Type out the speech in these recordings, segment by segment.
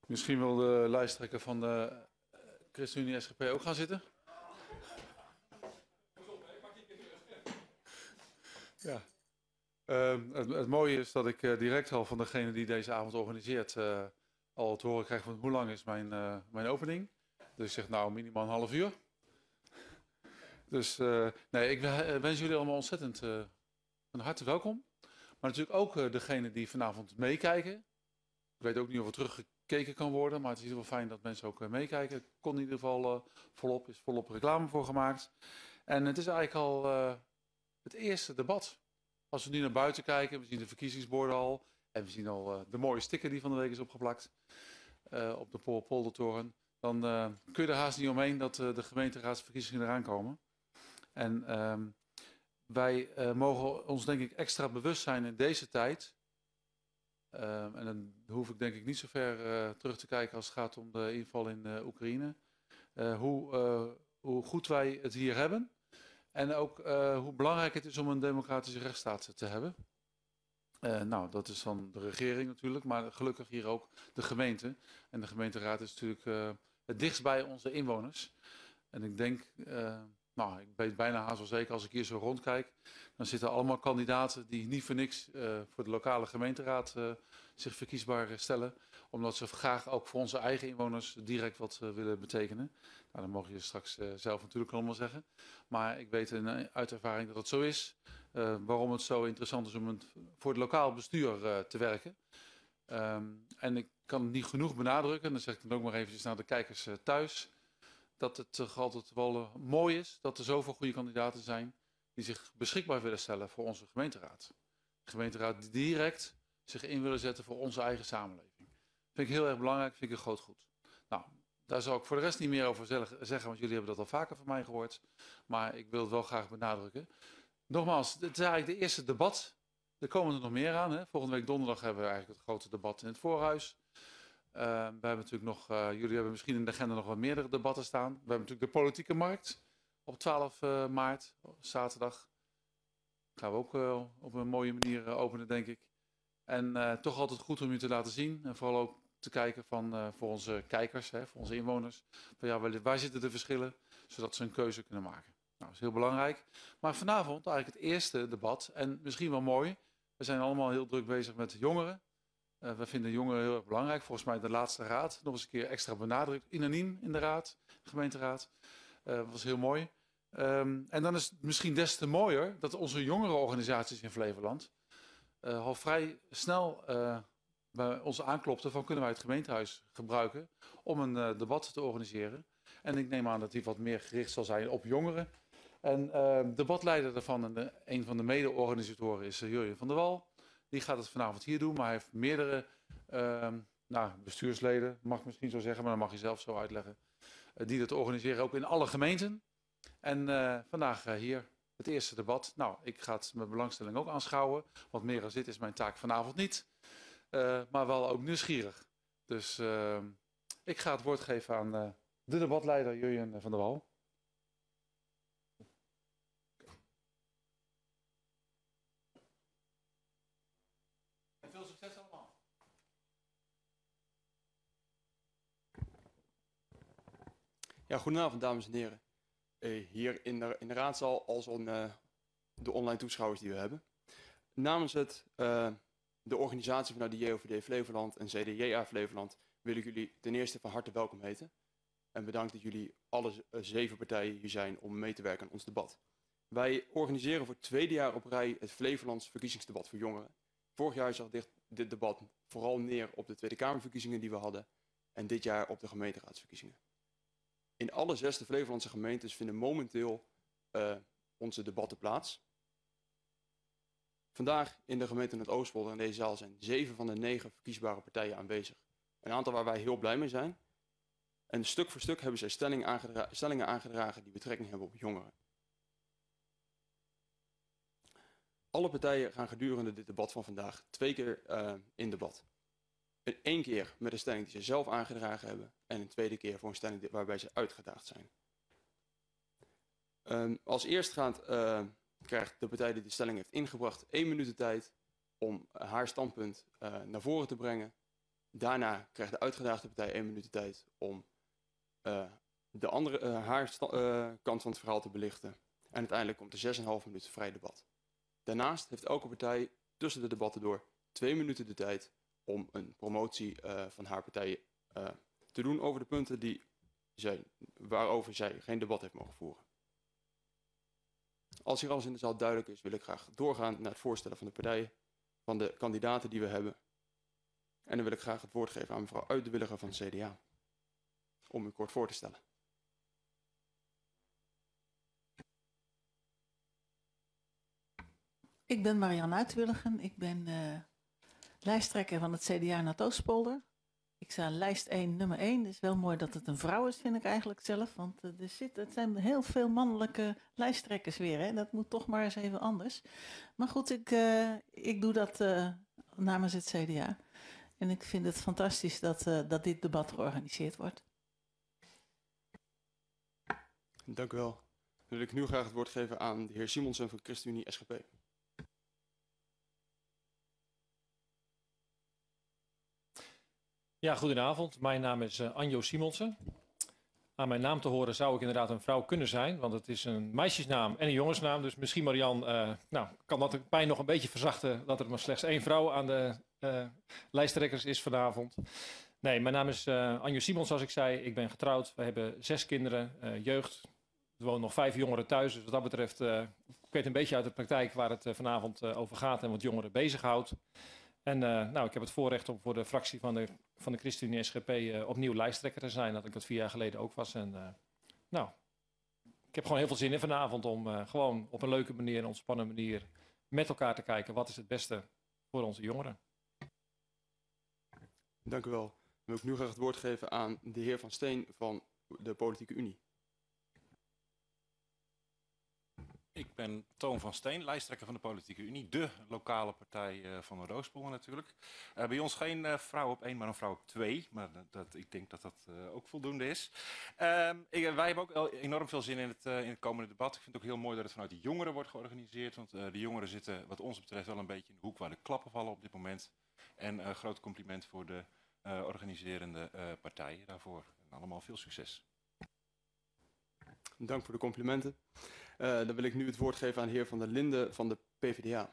Misschien wil de lijsttrekker van de ChristenUnie SGP ook gaan zitten? Ja. Het mooie is dat ik direct al van degene die deze avond organiseert al te horen krijg van hoe lang is mijn opening. Dus ik zeg nou minimaal een half uur. Dus nee, ik wens jullie allemaal ontzettend van harte welkom. Maar natuurlijk ook degene die vanavond meekijken. Ik weet ook niet of er teruggekeken kan worden, maar het is in ieder geval fijn dat mensen ook meekijken. Het kon in ieder geval volop, is volop reclame voor gemaakt. En het is eigenlijk al het eerste debat. Als we nu naar buiten kijken, we zien de verkiezingsborden al. En we zien al de mooie sticker die van de week is opgeplakt op de Poldertoren. Dan kun je er haast niet omheen dat de gemeenteraadsverkiezingen eraan komen. En wij mogen ons denk ik extra bewust zijn in deze tijd. En dan hoef ik denk ik niet zo ver terug te kijken als het gaat om de inval in Oekraïne. Hoe goed wij het hier hebben. En ook hoe belangrijk het is om een democratische rechtsstaat te hebben. Nou, dat is dan de regering natuurlijk, maar gelukkig hier ook de gemeente. En de gemeenteraad is natuurlijk het dichtst bij onze inwoners. En ik denk, nou, ik weet bijna haast wel zeker als ik hier zo rondkijk, dan zitten allemaal kandidaten die niet voor niks voor de lokale gemeenteraad zich verkiesbaar stellen. Omdat ze graag ook voor onze eigen inwoners direct wat willen betekenen. Nou, dat mag je straks zelf natuurlijk allemaal zeggen. Maar ik weet uit ervaring dat het zo is. Waarom het zo interessant is om voor het lokaal bestuur te werken. En ik kan het niet genoeg benadrukken, en dan zeg ik dan ook maar eventjes naar de kijkers thuis, dat het toch altijd wel mooi is dat er zoveel goede kandidaten zijn die zich beschikbaar willen stellen voor onze gemeenteraad. De gemeenteraad die direct zich in willen zetten voor onze eigen samenleving. Vind ik heel erg belangrijk, vind ik een groot goed. Nou, daar zal ik voor de rest niet meer over zeggen, want jullie hebben dat al vaker van mij gehoord. Maar ik wil het wel graag benadrukken. Nogmaals, het is eigenlijk de eerste debat. Er komen er nog meer aan. Hè? Volgende week donderdag hebben we eigenlijk het grote debat in het Voorhuis. We hebben natuurlijk nog, jullie hebben misschien in de agenda nog wel meerdere debatten staan. We hebben natuurlijk de politieke markt op 12 maart, zaterdag. Gaan we ook op een mooie manier openen, denk ik. En toch altijd goed om je te laten zien. En vooral ook te kijken voor onze kijkers, hè, voor onze inwoners. Van ja, waar zitten de verschillen, zodat ze een keuze kunnen maken. Nou, dat is heel belangrijk. Maar vanavond eigenlijk het eerste debat. En misschien wel mooi. We zijn allemaal heel druk bezig met jongeren. We vinden jongeren heel erg belangrijk. Volgens mij de laatste raad nog eens een keer extra benadrukt. Unaniem in de raad, de gemeenteraad. Dat was heel mooi. En dan is het misschien des te mooier dat onze jongerenorganisaties in Flevoland al vrij snel bij ons aanklopten van kunnen wij het gemeentehuis gebruiken om een debat te organiseren. En ik neem aan dat die wat meer gericht zal zijn op jongeren. En debatleider daarvan en een van de mede-organisatoren is Jurjen van der Wal. Die gaat het vanavond hier doen, maar hij heeft meerdere bestuursleden, mag ik misschien zo zeggen, maar dat mag je zelf zo uitleggen. Die dat organiseren ook in alle gemeenten. En vandaag hier het eerste debat. Nou, ik ga het met belangstelling ook aanschouwen, want meer dan dit is mijn taak vanavond niet. Maar wel ook nieuwsgierig. Dus ik ga het woord geven aan de debatleider Jurjen van der Wal. En veel succes allemaal. Ja, goedenavond dames en heren. Hier in de raadzaal als ook de online toeschouwers die we hebben. Namens de organisatie vanuit de JOVD Flevoland en CDJA Flevoland wil ik jullie ten eerste van harte welkom heten. En bedankt dat jullie alle 7 partijen hier zijn om mee te werken aan ons debat. Wij organiseren voor het tweede jaar op rij het Flevolands verkiezingsdebat voor jongeren. Vorig jaar zag dit debat vooral neer op de Tweede Kamerverkiezingen die we hadden en dit jaar op de gemeenteraadsverkiezingen. In alle 6 Flevolandse gemeentes vinden momenteel onze debatten plaats. Vandaag in de gemeente Noordoostpolder in deze zaal zijn 7 van de 9 verkiesbare partijen aanwezig. Een aantal waar wij heel blij mee zijn. En stuk voor stuk hebben zij stellingen aangedragen die betrekking hebben op jongeren. Alle partijen gaan gedurende dit debat van vandaag 2 keer in debat. 1 keer met een stelling die ze zelf aangedragen hebben en een tweede keer voor een stelling waarbij ze uitgedaagd zijn. Als eerstgaand krijgt de partij die de stelling heeft ingebracht 1 minuut de tijd om haar standpunt naar voren te brengen. Daarna krijgt de uitgedaagde partij 1 minuut de tijd om haar kant van het verhaal te belichten. En uiteindelijk komt er 6,5 minuten vrij debat. Daarnaast heeft elke partij tussen de debatten door 2 minuten de tijd om een promotie van haar partij te doen over de punten waarover zij geen debat heeft mogen voeren. Als hier alles in de zaal duidelijk is, wil ik graag doorgaan naar het voorstellen van de partijen, van de kandidaten die we hebben. En dan wil ik graag het woord geven aan mevrouw Uitdewilliger van het CDA, om u kort voor te stellen. Ik ben Marianne Uitwilligen. Ik ben lijsttrekker van het CDA Noordoostpolder. Ik sta lijst 1, nummer 1. Het is wel mooi dat het een vrouw is, vind ik eigenlijk zelf. Want het zijn heel veel mannelijke lijsttrekkers weer. Hè? Dat moet toch maar eens even anders. Maar goed, ik doe dat namens het CDA. En ik vind het fantastisch dat dit debat georganiseerd wordt. Dank u wel. Dan wil ik nu graag het woord geven aan de heer Simonsen van ChristenUnie SGP. Ja, goedenavond. Mijn naam is Anjo Simonsen. Aan mijn naam te horen zou ik inderdaad een vrouw kunnen zijn, want het is een meisjesnaam en een jongensnaam. Dus misschien, Marian, kan dat de pijn nog een beetje verzachten dat er maar slechts 1 vrouw aan de lijsttrekkers is vanavond. Nee, mijn naam is Anjo Simons, zoals ik zei. Ik ben getrouwd. We hebben 6 kinderen, jeugd. Er wonen nog 5 jongeren thuis. Dus wat dat betreft, ik weet een beetje uit de praktijk waar het vanavond over gaat en wat jongeren bezighoudt. En ik heb het voorrecht om voor de fractie van de ChristenUnie SGP opnieuw lijsttrekker te zijn. Dat ik dat 4 jaar geleden ook was. En ik heb gewoon heel veel zin in vanavond om gewoon op een leuke manier, een ontspannen manier met elkaar te kijken wat is het beste voor onze jongeren. Dank u wel. Dan wil ik nu graag het woord geven aan de heer Van Steen van de Politieke Unie. Ik ben Toon van Steen, lijsttrekker van de Politieke Unie, de lokale partij van Noordoostpolder natuurlijk. Bij ons geen vrouw op 1, maar een vrouw op 2. Maar ik denk dat dat ook voldoende is. Wij hebben ook enorm veel zin in het komende debat. Ik vind het ook heel mooi dat het vanuit de jongeren wordt georganiseerd. Want de jongeren zitten wat ons betreft wel een beetje in de hoek waar de klappen vallen op dit moment. En groot compliment voor de organiserende partijen daarvoor. En allemaal veel succes. Dank voor de complimenten. Dan wil ik nu het woord geven aan de heer Van der Linden van de PvdA.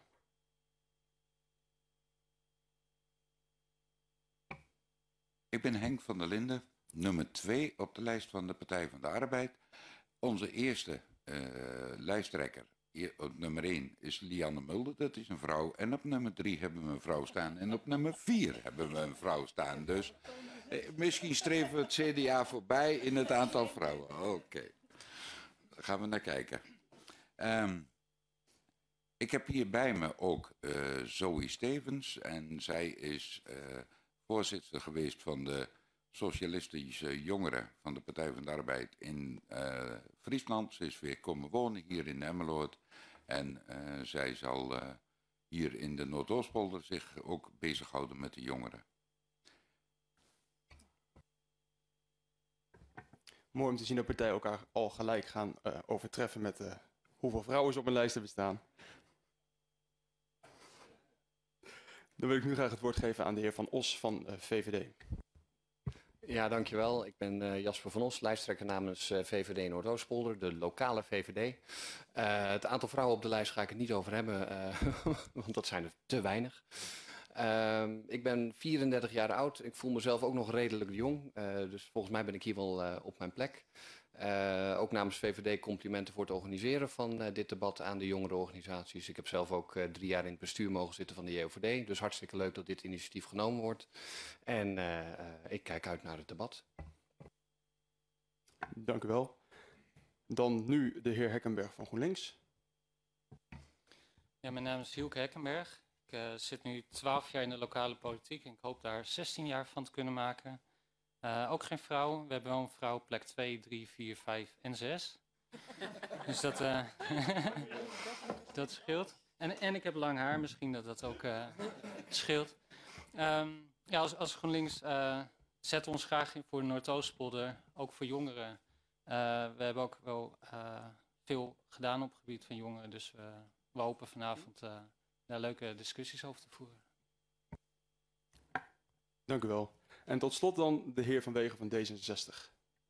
Ik ben Henk van der Linden, nummer 2 op de lijst van de Partij van de Arbeid. Onze eerste lijsttrekker, op nummer 1, is Lianne Mulder, dat is een vrouw. En op nummer 3 hebben we een vrouw staan. En op nummer 4 hebben we een vrouw staan. Dus misschien streven we het CDA voorbij in het aantal vrouwen. Oké. Daar gaan we naar kijken. Ik heb hier bij me ook Zoe Stevens. En zij is voorzitter geweest van de Socialistische Jongeren van de Partij van de Arbeid in Friesland. Ze is weer komen wonen hier in Emmeloord. En zij zal hier in de Noordoostpolder zich ook bezighouden met de jongeren. Mooi om te zien dat partijen elkaar al gelijk gaan overtreffen met hoeveel vrouwen ze op een lijst hebben staan. Dan wil ik nu graag het woord geven aan de heer Van Os van VVD. Ja, dankjewel. Ik ben Jasper van Os, lijsttrekker namens VVD Noordoostpolder, de lokale VVD. Het aantal vrouwen op de lijst ga ik het niet over hebben, want dat zijn er te weinig. Ik ben 34 jaar oud. Ik voel mezelf ook nog redelijk jong. Dus volgens mij ben ik hier wel op mijn plek. Ook namens VVD complimenten voor het organiseren van dit debat aan de jongerenorganisaties. Ik heb zelf ook 3 jaar in het bestuur mogen zitten van de JOVD. Dus hartstikke leuk dat dit initiatief genomen wordt. En ik kijk uit naar het debat. Dank u wel. Dan nu de heer Hekkenberg van GroenLinks. Ja, mijn naam is Hielke Hekkenberg. Ik zit nu 12 jaar in de lokale politiek en ik hoop daar 16 jaar van te kunnen maken. Ook geen vrouw. We hebben wel een vrouw op plek 2, 3, 4, 5 en 6. Dus dat, dat scheelt. En ik heb lang haar, misschien dat dat ook scheelt. Ja, als GroenLinks zetten we ons graag in voor de Noordoostpolder, ook voor jongeren. We hebben ook wel veel gedaan op het gebied van jongeren, dus we hopen vanavond daar leuke discussies over te voeren. Dank u wel. En tot slot dan de heer Van Wegen van D66.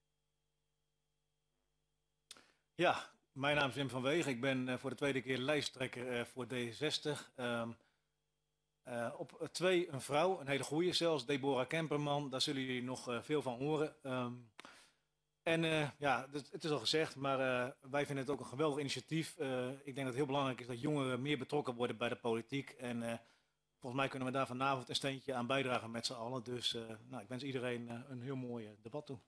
Ja, mijn naam is Wim van Wegen. Ik ben voor de tweede keer lijsttrekker voor D66. Op 2 een vrouw, een hele goeie zelfs, Deborah Kemperman. Daar zullen jullie nog veel van horen. Ja, het is al gezegd, maar wij vinden het ook een geweldig initiatief. Ik denk dat het heel belangrijk is dat jongeren meer betrokken worden bij de politiek. En volgens mij kunnen we daar vanavond een steentje aan bijdragen met z'n allen. Dus ik wens iedereen een heel mooi debat toe.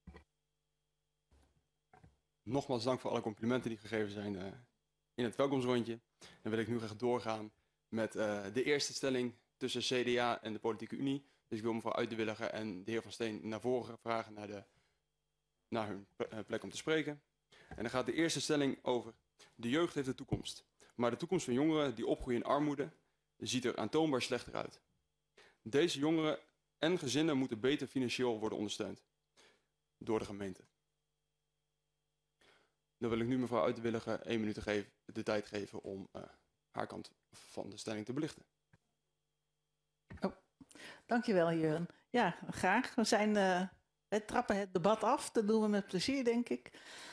Nogmaals dank voor alle complimenten die gegeven zijn in het welkomstrondje. Dan wil ik nu graag doorgaan met de eerste stelling tussen CDA en de Politieke Unie. Dus ik wil mevrouw Uit de Willigen en de heer Van Steen naar voren vragen naar hun plek om te spreken. En dan gaat de eerste stelling over: de jeugd heeft de toekomst. Maar de toekomst van jongeren die opgroeien in armoede ziet er aantoonbaar slechter uit. Deze jongeren en gezinnen moeten beter financieel worden ondersteund door de gemeente. Dan wil ik nu mevrouw Uit de Willigen 1 minuut de tijd geven om haar kant van de stelling te belichten. Oh, dankjewel, Jurgen. Ja, graag. Wij trappen het debat af. Dat doen we met plezier, denk ik.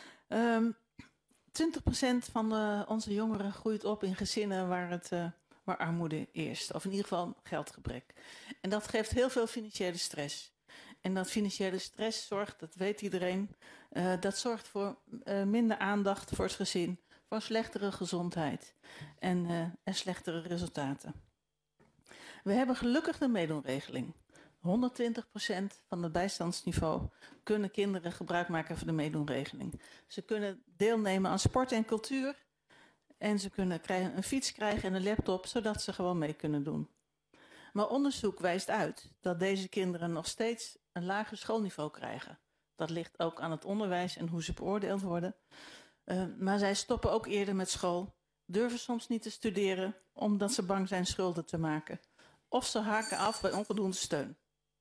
20% van onze jongeren groeit op in gezinnen waar armoede eerst. Of in ieder geval geldgebrek. En dat geeft heel veel financiële stress. En dat financiële stress zorgt, dat weet iedereen, dat zorgt voor minder aandacht voor het gezin, voor slechtere gezondheid en slechtere resultaten. We hebben gelukkig de meedoenregeling. 120% van het bijstandsniveau kunnen kinderen gebruik maken van de meedoenregeling. Ze kunnen deelnemen aan sport en cultuur en ze kunnen een fiets krijgen en een laptop, zodat ze gewoon mee kunnen doen. Maar onderzoek wijst uit dat deze kinderen nog steeds een lager schoolniveau krijgen. Dat ligt ook aan het onderwijs en hoe ze beoordeeld worden. Maar zij stoppen ook eerder met school, durven soms niet te studeren omdat ze bang zijn schulden te maken. Of ze haken af bij onvoldoende steun.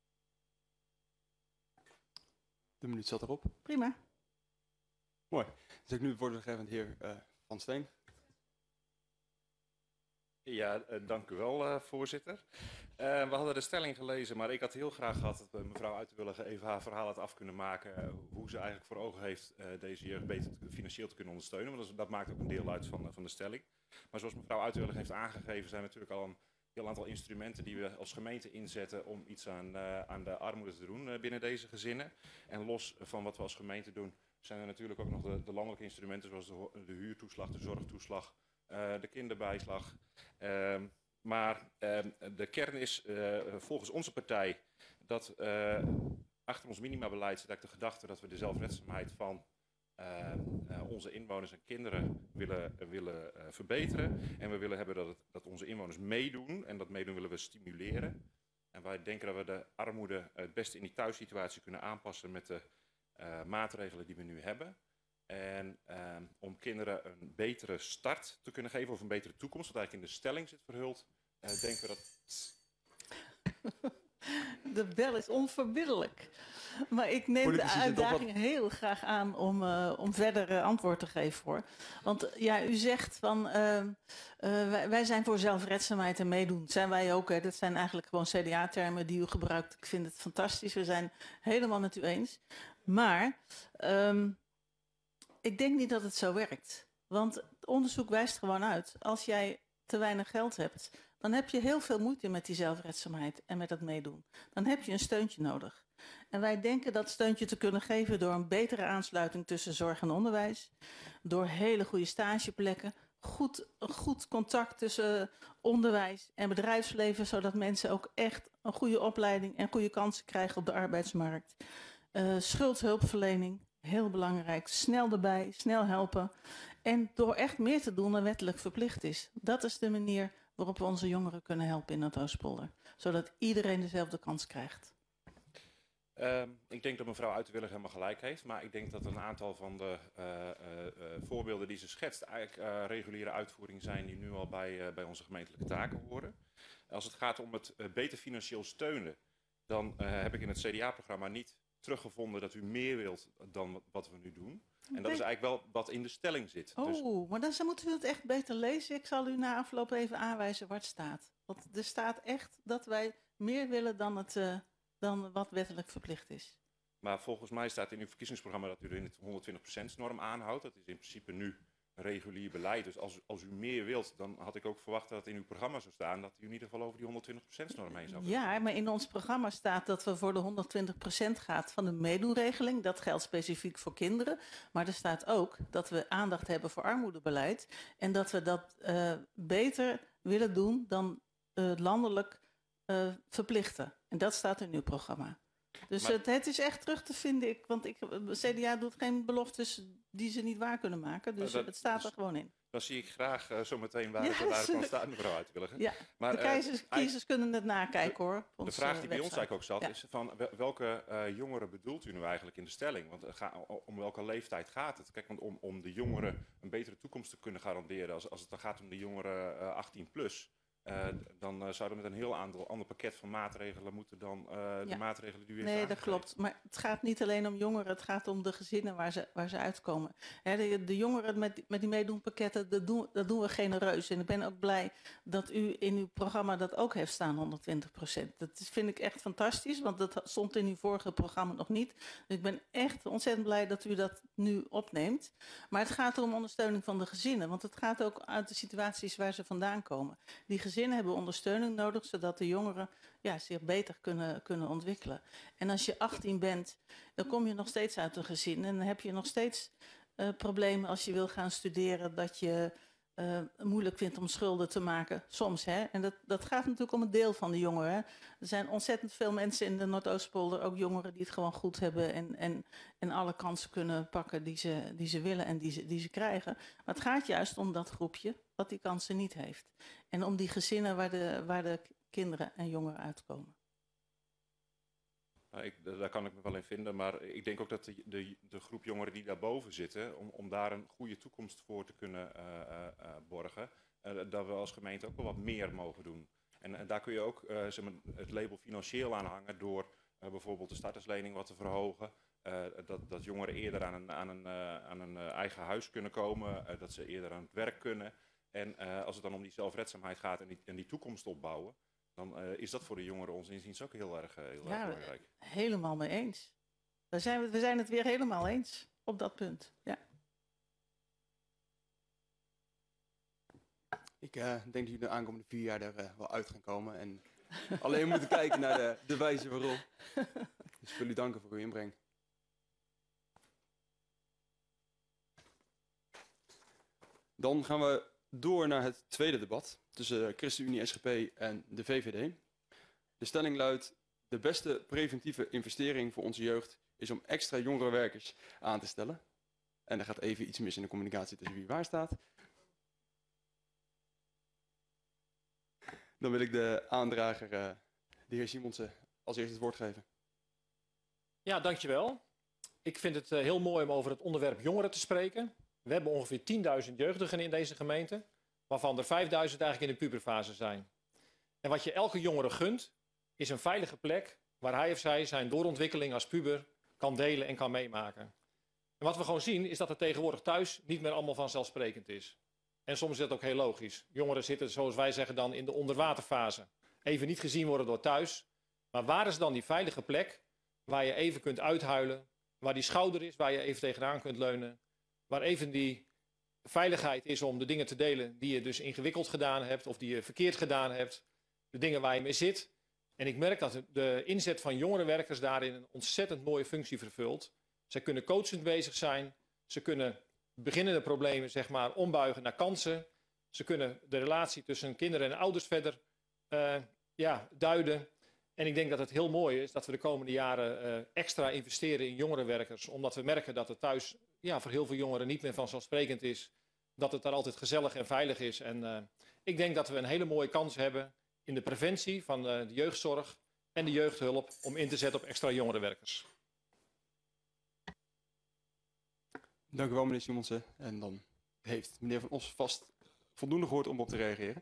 De minuut zat erop. Prima. Mooi. Dus ik nu het woord gegeven aan de heer Van Steen. Ja, dank u wel, voorzitter. We hadden de stelling gelezen, maar ik had heel graag gehad dat mevrouw Uit de Willigen even haar verhaal had af kunnen maken. Hoe ze eigenlijk voor ogen heeft deze jeugd beter financieel te kunnen ondersteunen. Want dat maakt ook een deel uit van de stelling. Maar zoals mevrouw Uit de Willigen heeft aangegeven, zijn natuurlijk al een heel aantal instrumenten die we als gemeente inzetten om iets aan de armoede te doen binnen deze gezinnen. En los van wat we als gemeente doen, zijn er natuurlijk ook nog de landelijke instrumenten zoals de huurtoeslag, de zorgtoeslag, de kinderbijslag. Maar de kern is volgens onze partij dat achter ons minimabeleid zit de gedachte dat we de zelfredzaamheid van onze inwoners en kinderen willen verbeteren. En we willen hebben dat onze inwoners meedoen. En dat meedoen willen we stimuleren. En wij denken dat we de armoede het beste in die thuissituatie kunnen aanpassen met de maatregelen die we nu hebben. En om kinderen een betere start te kunnen geven of een betere toekomst, wat eigenlijk in de stelling zit verhuld, denken we dat... De bel is onverbiddelijk. Maar ik neem de uitdaging heel graag aan om verder antwoord te geven hoor. Want ja, u zegt van wij zijn voor zelfredzaamheid en meedoen. Zijn wij ook. Hè? Dat zijn eigenlijk gewoon CDA-termen die u gebruikt. Ik vind het fantastisch. We zijn helemaal met u eens. Maar ik denk niet dat het zo werkt. Want het onderzoek wijst gewoon uit. Als jij te weinig geld hebt, dan heb je heel veel moeite met die zelfredzaamheid en met dat meedoen. Dan heb je een steuntje nodig. En wij denken dat steuntje te kunnen geven door een betere aansluiting tussen zorg en onderwijs. Door hele goede stageplekken. Goed contact tussen onderwijs en bedrijfsleven, zodat mensen ook echt een goede opleiding en goede kansen krijgen op de arbeidsmarkt. Schuldhulpverlening, heel belangrijk. Snel erbij, snel helpen. En door echt meer te doen dan wettelijk verplicht is. Dat is de manier waarop we onze jongeren kunnen helpen in Noordoostpolder. Zodat iedereen dezelfde kans krijgt. Ik denk dat mevrouw Uit de Willigen helemaal gelijk heeft. Maar ik denk dat een aantal van de voorbeelden die ze schetst eigenlijk reguliere uitvoering zijn die nu al bij onze gemeentelijke taken horen. Als het gaat om het beter financieel steunen, dan heb ik in het CDA-programma niet teruggevonden dat u meer wilt dan wat we nu doen. En dat is eigenlijk wel wat in de stelling zit. Oh, dus... maar dan moeten we het echt beter lezen. Ik zal u na afloop even aanwijzen waar het staat. Want er staat echt dat wij meer willen dan wat wettelijk verplicht is. Maar volgens mij staat in uw verkiezingsprogramma dat u er in het 120% norm aanhoudt. Dat is in principe nu regulier beleid. Dus als u meer wilt, dan had ik ook verwacht dat in uw programma zou staan dat u in ieder geval over die 120% norm heen zou willen. Ja, maar in ons programma staat dat we voor de 120% gaat van de meedoenregeling. Dat geldt specifiek voor kinderen. Maar er staat ook dat we aandacht hebben voor armoedebeleid. En dat we dat beter willen doen dan landelijk verplichten. En dat staat in uw programma. Dus Maar- het is echt terug te vinden. Want CDA doet geen beloftes die ze niet waar kunnen maken. Dus dat het staat is- er gewoon in. Dan zie ik graag zometeen waar Ja, het van staat, mevrouw Uitwilligen. Ja, Maar, de kiezers kunnen het nakijken hoor. op de onze vraag die bij ons website. eigenlijk ook zat Ja. is van welke jongeren bedoelt u nu eigenlijk in de stelling? Want om welke leeftijd gaat het? Kijk, want om de jongeren een betere toekomst te kunnen garanderen, als het dan gaat om de jongeren 18 plus, dan zou er met een heel ander pakket van maatregelen moeten dan de maatregelen die u heeft Nee, dat aangegeven. klopt. Maar het gaat niet alleen om jongeren, het gaat om de gezinnen waar ze uitkomen. Hè, de jongeren met die meedoenpakketten, dat doen we genereus. En ik ben ook blij dat u in uw programma dat ook heeft staan, 120%. Vind ik echt fantastisch, want dat stond in uw vorige programma nog niet. Dus ik ben echt ontzettend blij dat u dat nu opneemt. Maar het gaat om ondersteuning van de gezinnen, want het gaat ook uit de situaties waar ze vandaan komen. Die gezinnen hebben ondersteuning nodig, zodat de jongeren zich beter kunnen ontwikkelen. En als je 18 bent, dan kom je nog steeds uit een gezin. En dan heb je nog steeds problemen als je wil gaan studeren, dat je moeilijk vindt om schulden te maken. Soms, hè. En dat gaat natuurlijk om een deel van de jongeren. Hè. Er zijn ontzettend veel mensen in de Noordoostpolder, ook jongeren die het gewoon goed hebben en alle kansen kunnen pakken die ze willen en die ze krijgen. Maar het gaat juist om dat groepje wat die kansen niet heeft. En om die gezinnen waar de kinderen en jongeren uitkomen. Nou, daar kan ik me wel in vinden, maar ik denk ook dat de groep jongeren die daarboven zitten, om daar een goede toekomst voor te kunnen borgen, dat we als gemeente ook wel wat meer mogen doen. En daar kun je ook zeg maar, het label financieel aan hangen door bijvoorbeeld de starterslening wat te verhogen. Dat jongeren eerder aan een eigen huis kunnen komen, dat ze eerder aan het werk kunnen. En als het dan om die zelfredzaamheid gaat en die toekomst opbouwen, dan is dat voor de jongeren ons inziens ook heel erg belangrijk. Helemaal mee eens. We zijn het weer helemaal eens op dat punt. Ja. Ik denk dat jullie de aankomende 4 jaar er wel uit gaan komen. En alleen moeten kijken naar de wijze waarop. Dus ik wil u danken voor uw inbreng. Dan gaan we door naar het tweede debat tussen ChristenUnie, SGP en de VVD. De stelling luidt: de beste preventieve investering voor onze jeugd is om extra jongere werkers aan te stellen. En er gaat even iets mis in de communicatie tussen wie waar staat. Dan wil ik de aandrager, de heer Simonsen, als eerste het woord geven. Ja, dankjewel. Ik vind het heel mooi om over het onderwerp jongeren te spreken. We hebben ongeveer 10.000 jeugdigen in deze gemeente, waarvan er 5.000 eigenlijk in de puberfase zijn. En wat je elke jongere gunt, is een veilige plek waar hij of zij zijn doorontwikkeling als puber kan delen en kan meemaken. En wat we gewoon zien, is dat het tegenwoordig thuis niet meer allemaal vanzelfsprekend is. En soms is dat ook heel logisch. Jongeren zitten, zoals wij zeggen dan, in de onderwaterfase. Even niet gezien worden door thuis. Maar waar is dan die veilige plek waar je even kunt uithuilen, waar die schouder is, waar je even tegenaan kunt leunen, waar even die veiligheid is om de dingen te delen die je dus ingewikkeld gedaan hebt of die je verkeerd gedaan hebt, de dingen waar je mee zit. En ik merk dat de inzet van jongerenwerkers daarin een ontzettend mooie functie vervult. Zij kunnen coachend bezig zijn, ze kunnen beginnende problemen zeg maar ombuigen naar kansen, ze kunnen de relatie tussen kinderen en ouders verder duiden. En ik denk dat het heel mooi is dat we de komende jaren extra investeren in jongerenwerkers. Omdat we merken dat het thuis voor heel veel jongeren niet meer vanzelfsprekend is. Dat het daar altijd gezellig en veilig is. En ik denk dat we een hele mooie kans hebben in de preventie van de jeugdzorg en de jeugdhulp om in te zetten op extra jongerenwerkers. Dank u wel, meneer Simonsen. En dan heeft meneer Van Os vast voldoende gehoord om op te reageren.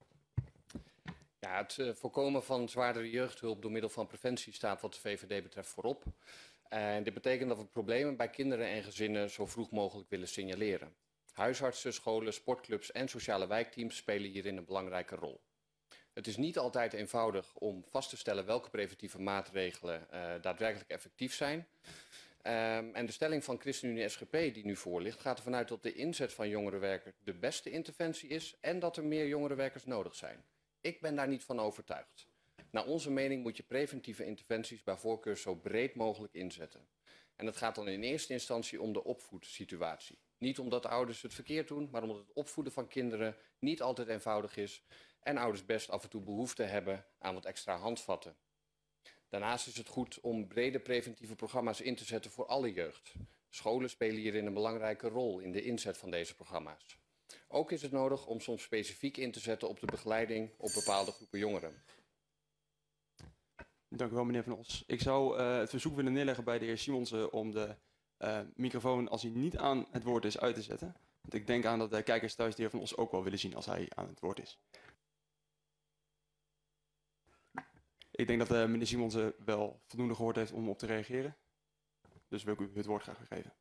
Ja, het voorkomen van zwaardere jeugdhulp door middel van preventie staat wat de VVD betreft voorop. En dit betekent dat we problemen bij kinderen en gezinnen zo vroeg mogelijk willen signaleren. Huisartsen, scholen, sportclubs en sociale wijkteams spelen hierin een belangrijke rol. Het is niet altijd eenvoudig om vast te stellen welke preventieve maatregelen daadwerkelijk effectief zijn. En de stelling van ChristenUnie SGP die nu voor ligt gaat ervan uit dat de inzet van jongerenwerkers de beste interventie is en dat er meer jongerenwerkers nodig zijn. Ik ben daar niet van overtuigd. Naar onze mening moet je preventieve interventies bij voorkeur zo breed mogelijk inzetten. En dat gaat dan in eerste instantie om de opvoedsituatie. Niet omdat ouders het verkeerd doen, maar omdat het opvoeden van kinderen niet altijd eenvoudig is en ouders best af en toe behoefte hebben aan wat extra handvatten. Daarnaast is het goed om brede preventieve programma's in te zetten voor alle jeugd. Scholen spelen hierin een belangrijke rol in de inzet van deze programma's. Ook is het nodig om soms specifiek in te zetten op de begeleiding op bepaalde groepen jongeren. Dank u wel, meneer Van Os. Ik zou het verzoek willen neerleggen bij de heer Simonsen om de microfoon, als hij niet aan het woord is, uit te zetten. Want ik denk aan dat de kijkers thuis de heer Van Os ook wel willen zien als hij aan het woord is. Ik denk dat meneer Simonsen wel voldoende gehoord heeft om op te reageren. Dus wil ik u het woord graag geven.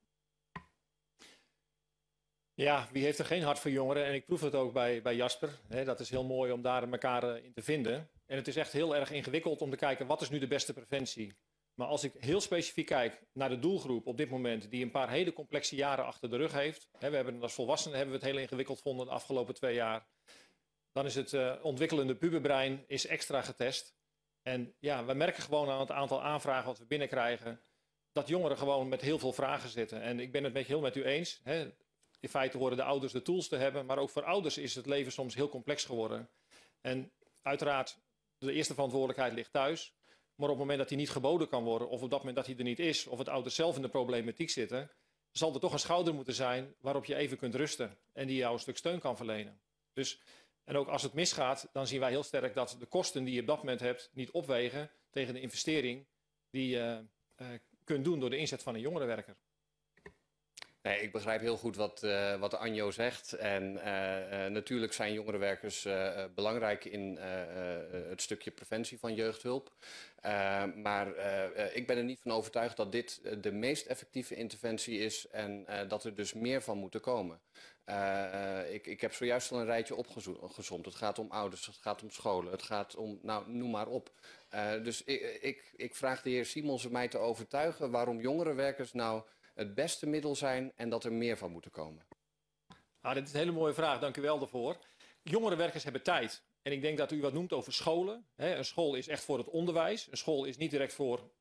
Ja, wie heeft er geen hart voor jongeren? En ik proef het ook bij Jasper. Dat is heel mooi om daar elkaar in te vinden. En het is echt heel erg ingewikkeld om te kijken wat is nu de beste preventie. Maar als ik heel specifiek kijk naar de doelgroep op dit moment die een paar hele complexe jaren achter de rug heeft. We hebben als volwassenen hebben we het heel ingewikkeld gevonden de afgelopen 2 jaar. Dan is het ontwikkelende puberbrein is extra getest. En ja, we merken gewoon aan het aantal aanvragen wat we binnenkrijgen dat jongeren gewoon met heel veel vragen zitten. En ik ben het heel met u eens. In feite horen de ouders de tools te hebben, maar ook voor ouders is het leven soms heel complex geworden. En uiteraard, de eerste verantwoordelijkheid ligt thuis. Maar op het moment dat die niet geboden kan worden, of op dat moment dat hij er niet is, of het ouders zelf in de problematiek zitten, zal er toch een schouder moeten zijn waarop je even kunt rusten en die jou een stuk steun kan verlenen. Dus, en ook als het misgaat, dan zien wij heel sterk dat de kosten die je op dat moment hebt niet opwegen tegen de investering die je kunt doen door de inzet van een jongerenwerker. Nee, ik begrijp heel goed wat Anjo zegt. En natuurlijk zijn jongerenwerkers belangrijk in het stukje preventie van jeugdhulp. Maar ik ben er niet van overtuigd dat dit de meest effectieve interventie is en dat er dus meer van moet komen. Ik heb zojuist al een rijtje opgezomd. Het gaat om ouders, het gaat om scholen, het gaat om, nou, noem maar op. Dus ik vraag de heer Simonsen mij te overtuigen waarom jongerenwerkers nou het beste middel zijn en dat er meer van moeten komen. Dit is een hele mooie vraag, dank u wel daarvoor. Jongerenwerkers hebben tijd. En ik denk dat u wat noemt over scholen. Een school is echt voor het onderwijs. Een school is niet direct voor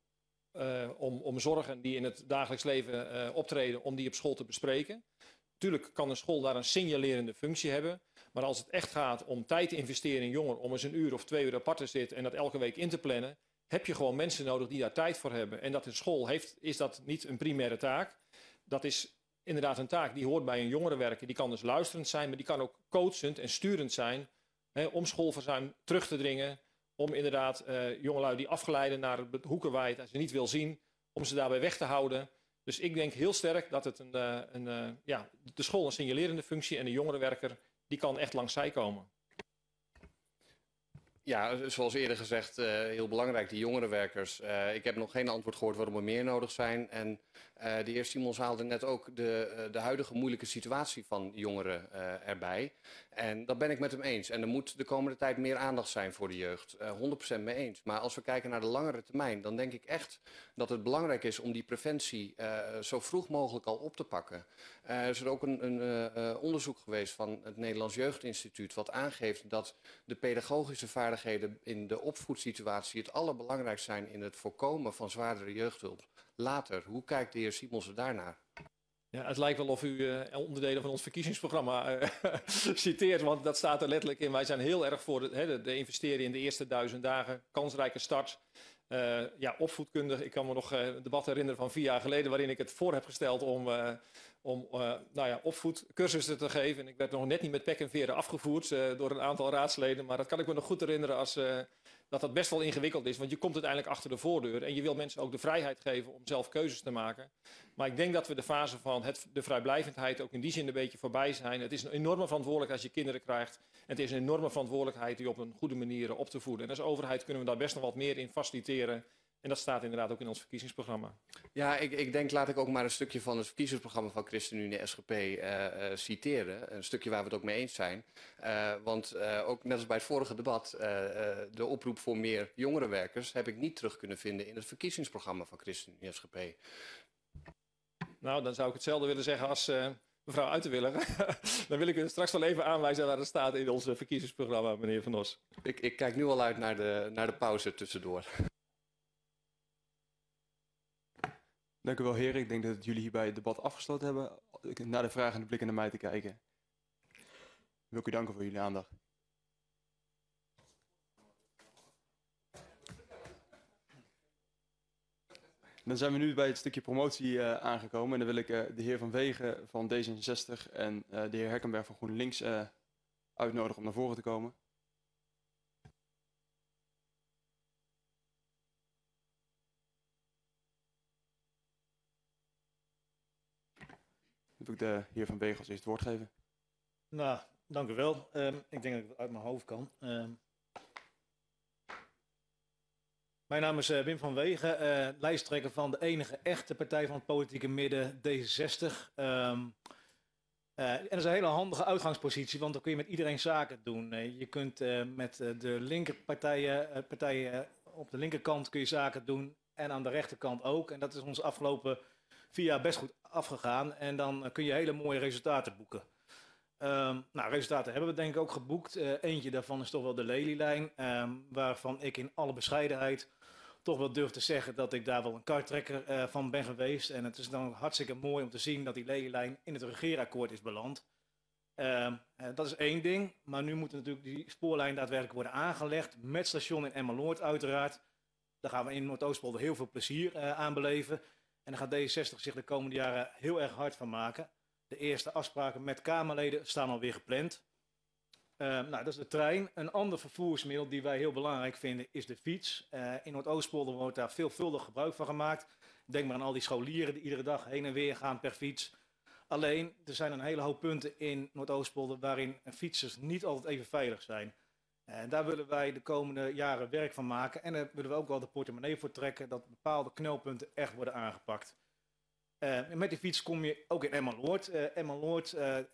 om zorgen die in het dagelijks leven optreden, om die op school te bespreken. Tuurlijk kan een school daar een signalerende functie hebben. Maar als het echt gaat om tijd te investeren in jongeren, om eens 1 uur of 2 uur apart te zitten en dat elke week in te plannen, heb je gewoon mensen nodig die daar tijd voor hebben. En dat in school is dat niet een primaire taak. Dat is inderdaad een taak die hoort bij een jongerenwerker. Die kan dus luisterend zijn, maar die kan ook coachend en sturend zijn. Om schoolverzuim terug te dringen. Om inderdaad jongelui die afgeleiden naar hoeken waar je het niet wil zien, om ze daarbij weg te houden. Dus ik denk heel sterk dat het de school een signalerende functie en de jongerenwerker die kan echt langs zij komen. Ja, zoals eerder gezegd, heel belangrijk, die jongerenwerkers. Ik heb nog geen antwoord gehoord waarom er meer nodig zijn. En de heer Simons haalde net ook de huidige moeilijke situatie van jongeren erbij. En dat ben ik met hem eens. En er moet de komende tijd meer aandacht zijn voor de jeugd. 100% mee eens. Maar als we kijken naar de langere termijn, dan denk ik echt dat het belangrijk is om die preventie zo vroeg mogelijk al op te pakken. Er is er ook een onderzoek geweest van het Nederlands Jeugdinstituut wat aangeeft dat de pedagogische vaardigheden in de opvoedsituatie het allerbelangrijkst zijn in het voorkomen van zwaardere jeugdhulp. Later, hoe kijkt de heer Simonsen daarnaar? Ja, het lijkt wel of u onderdelen van ons verkiezingsprogramma citeert, want dat staat er letterlijk in. Wij zijn heel erg voor de investeren in de eerste 1000 dagen, kansrijke start. Opvoedkundig, ik kan me nog een debat herinneren van 4 jaar geleden waarin ik het voor heb gesteld om opvoedcursussen te geven. En ik werd nog net niet met pek en veren afgevoerd door een aantal raadsleden, maar dat kan ik me nog goed herinneren als dat best wel ingewikkeld is, want je komt uiteindelijk achter de voordeur en je wil mensen ook de vrijheid geven om zelf keuzes te maken. Maar ik denk dat we de fase van de vrijblijvendheid ook in die zin een beetje voorbij zijn. Het is een enorme verantwoordelijkheid als je kinderen krijgt. En het is een enorme verantwoordelijkheid die op een goede manier op te voeden. En als overheid kunnen we daar best nog wat meer in faciliteren En dat staat inderdaad ook in ons verkiezingsprogramma. Ja, ik denk, laat ik ook maar een stukje van het verkiezingsprogramma van ChristenUnie SGP citeren. Een stukje waar we het ook mee eens zijn. Want ook net als bij het vorige debat, de oproep voor meer jongerenwerkers heb ik niet terug kunnen vinden in het verkiezingsprogramma van ChristenUnie SGP. Nou, dan zou ik hetzelfde willen zeggen als mevrouw Uiterwilligen. Dan wil ik u straks wel even aanwijzen waar het staat in ons verkiezingsprogramma, meneer Van Os. Ik kijk nu al uit naar de pauze tussendoor. Dank u wel, heren. Ik denk dat jullie hierbij het debat afgesloten hebben. Naar de vragen en de blikken naar mij te kijken. Wil ik u danken voor jullie aandacht. Dan zijn we nu bij het stukje promotie aangekomen. En dan wil ik de heer Van Wegen van D66 en de heer Hekkenberg van GroenLinks uitnodigen om naar voren te komen. Dan wil ik de heer Van Wegen als eerst het woord geven. Nou, dank u wel. Ik denk dat ik het uit mijn hoofd kan. Mijn naam is Wim van Wegen, lijsttrekker van de enige echte partij van het politieke midden, D66. En dat is een hele handige uitgangspositie, want dan kun je met iedereen zaken doen. Je kunt met de linkerpartijen op de linkerkant kun je zaken doen en aan de rechterkant ook. En dat is ons afgelopen 4 jaar best goed afgegaan en dan kun je hele mooie resultaten boeken. Nou, resultaten hebben we denk ik ook geboekt. Eentje daarvan is toch wel de Lelylijn, waarvan ik in alle bescheidenheid toch wel durf te zeggen dat ik daar wel een karttrekker van ben geweest. En het is dan hartstikke mooi om te zien dat die Lelylijn in het regeerakkoord is beland. Dat is één ding, maar nu moet natuurlijk die spoorlijn daadwerkelijk worden aangelegd, met station in Emmeloord uiteraard. Daar gaan we in Noordoostpolder heel veel plezier aan beleven. En daar gaat D66 zich de komende jaren heel erg hard van maken. De eerste afspraken met Kamerleden staan alweer gepland. Nou, dat is de trein. Een ander vervoersmiddel die wij heel belangrijk vinden is de fiets. In Noordoostpolder wordt daar veelvuldig gebruik van gemaakt. Denk maar aan al die scholieren die iedere dag heen en weer gaan per fiets. Alleen, er zijn een hele hoop punten in Noordoostpolder waarin fietsers niet altijd even veilig zijn. Daar willen wij de komende jaren werk van maken. En daar willen we ook wel de portemonnee voor trekken dat bepaalde knelpunten echt worden aangepakt. Met die fiets kom je ook in Emmeloord. Emmeloord,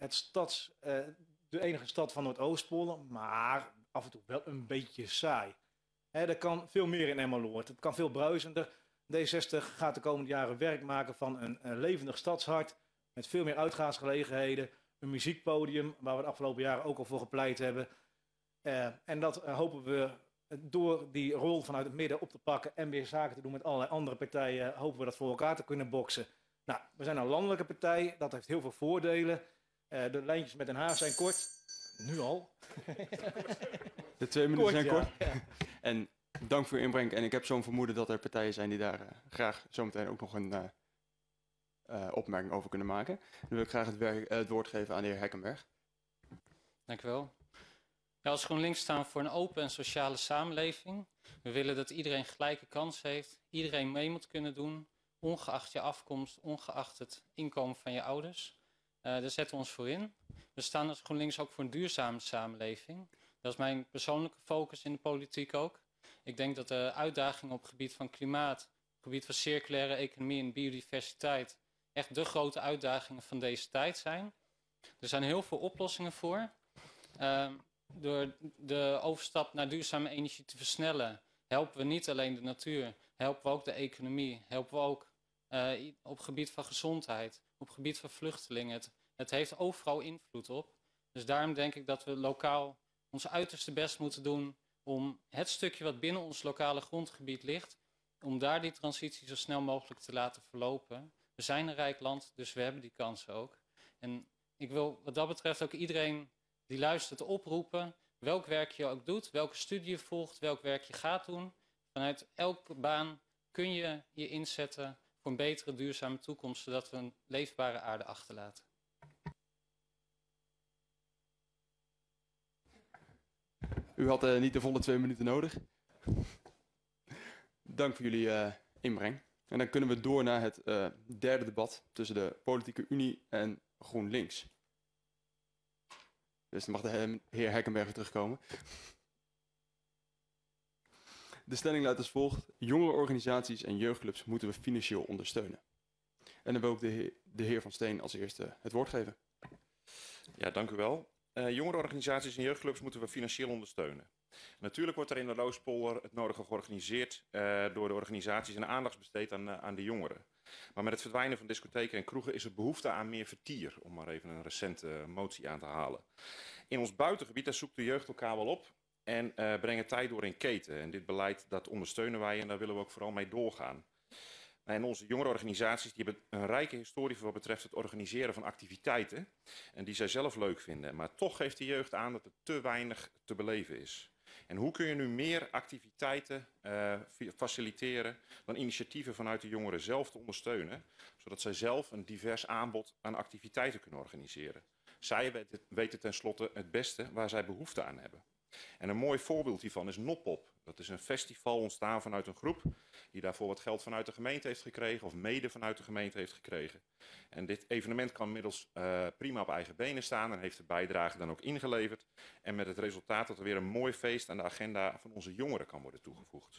de enige stad van Noordoostpolder, maar af en toe wel een beetje saai. Er kan veel meer in Emmeloord. Het kan veel bruisender. D60 gaat de komende jaren werk maken van een levendig stadshart met veel meer uitgaansgelegenheden, een muziekpodium waar we de afgelopen jaren ook al voor gepleit hebben. En dat hopen we door die rol vanuit het midden op te pakken en weer zaken te doen met allerlei andere partijen, hopen we dat voor elkaar te kunnen boksen. Nou, we zijn een landelijke partij, dat heeft heel veel voordelen. De lijntjes met Den Haag zijn kort. Nu al. De 2 minuten zijn kort. Ja. En dank voor uw inbreng. En ik heb zo'n vermoeden dat er partijen zijn die daar graag zometeen ook nog een opmerking over kunnen maken. Dan wil ik graag het woord geven aan de heer Hekkenberg. Dank u wel. Ja, als GroenLinks staan we voor een open en sociale samenleving. We willen dat iedereen gelijke kans heeft. Iedereen mee moet kunnen doen. Ongeacht je afkomst, ongeacht het inkomen van je ouders. Daar zetten we ons voor in. We staan als GroenLinks ook voor een duurzame samenleving. Dat is mijn persoonlijke focus in de politiek ook. Ik denk dat de uitdagingen op het gebied van klimaat, op het gebied van circulaire economie en biodiversiteit echt de grote uitdagingen van deze tijd zijn. Er zijn heel veel oplossingen voor. Door de overstap naar duurzame energie te versnellen, helpen we niet alleen de natuur, helpen we ook de economie, helpen we ook op het gebied van gezondheid, op het gebied van vluchtelingen. Het heeft overal invloed op. Dus daarom denk ik dat we lokaal ons uiterste best moeten doen om het stukje wat binnen ons lokale grondgebied ligt, om daar die transitie zo snel mogelijk te laten verlopen. We zijn een rijk land, dus we hebben die kansen ook. En ik wil wat dat betreft ook iedereen die luistert oproepen, welk werk je ook doet, welke studie je volgt, welk werk je gaat doen. Vanuit elke baan kun je je inzetten voor een betere duurzame toekomst, zodat we een leefbare aarde achterlaten. U had niet de volle 2 minuten nodig. Dank voor jullie inbreng. En dan kunnen we door naar het derde debat tussen de Politieke Unie en GroenLinks. Dus dan mag de heer Hekkenberg weer terugkomen. De stelling luidt als volgt. Jongerenorganisaties en jeugdclubs moeten we financieel ondersteunen. En dan wil ik de heer Van Steen als eerste het woord geven. Ja, dank u wel. Jongerenorganisaties en jeugdclubs moeten we financieel ondersteunen. Natuurlijk wordt er in de Roospolder het nodige georganiseerd door de organisaties en aandacht besteed aan de jongeren. Maar met het verdwijnen van discotheken en kroegen is er behoefte aan meer vertier, om maar even een recente motie aan te halen. In ons buitengebied, daar zoekt de jeugd elkaar wel op en brengen tijd door in keten. En dit beleid, dat ondersteunen wij en daar willen we ook vooral mee doorgaan. En onze jongerenorganisaties die hebben een rijke historie voor wat betreft het organiseren van activiteiten. En die zij zelf leuk vinden. Maar toch geeft de jeugd aan dat er te weinig te beleven is. En hoe kun je nu meer activiteiten faciliteren dan initiatieven vanuit de jongeren zelf te ondersteunen. Zodat zij zelf een divers aanbod aan activiteiten kunnen organiseren. Zij weten tenslotte het beste waar zij behoefte aan hebben. En een mooi voorbeeld hiervan is Noppop. Dat is een festival ontstaan vanuit een groep die daarvoor wat geld vanuit de gemeente heeft gekregen of mede vanuit de gemeente heeft gekregen. En dit evenement kan inmiddels prima op eigen benen staan en heeft de bijdrage dan ook ingeleverd. En met het resultaat dat er weer een mooi feest aan de agenda van onze jongeren kan worden toegevoegd.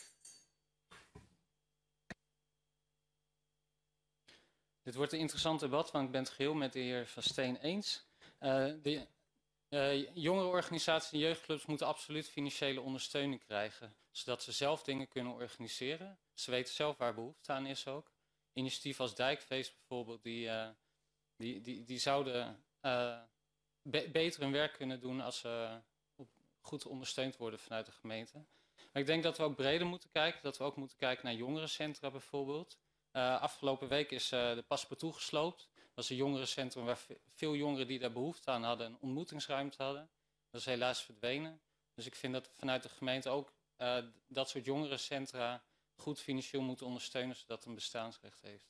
Dit wordt een interessant debat, want ik ben het geheel met de heer Van Steen eens. Jongerenorganisaties en jeugdclubs moeten absoluut financiële ondersteuning krijgen, zodat ze zelf dingen kunnen organiseren. Ze weten zelf waar behoefte aan is ook. Initiatief als Dijkfeest bijvoorbeeld, die zouden beter hun werk kunnen doen als ze goed ondersteund worden vanuit de gemeente. Maar ik denk dat we ook breder moeten kijken, dat we ook moeten kijken naar jongerencentra bijvoorbeeld. Afgelopen week is de Paspartout gesloopt. Dat is een jongerencentrum waar veel jongeren die daar behoefte aan hadden een ontmoetingsruimte hadden. Dat is helaas verdwenen. Dus ik vind dat we vanuit de gemeente ook dat soort jongerencentra goed financieel moeten ondersteunen, zodat het een bestaansrecht heeft.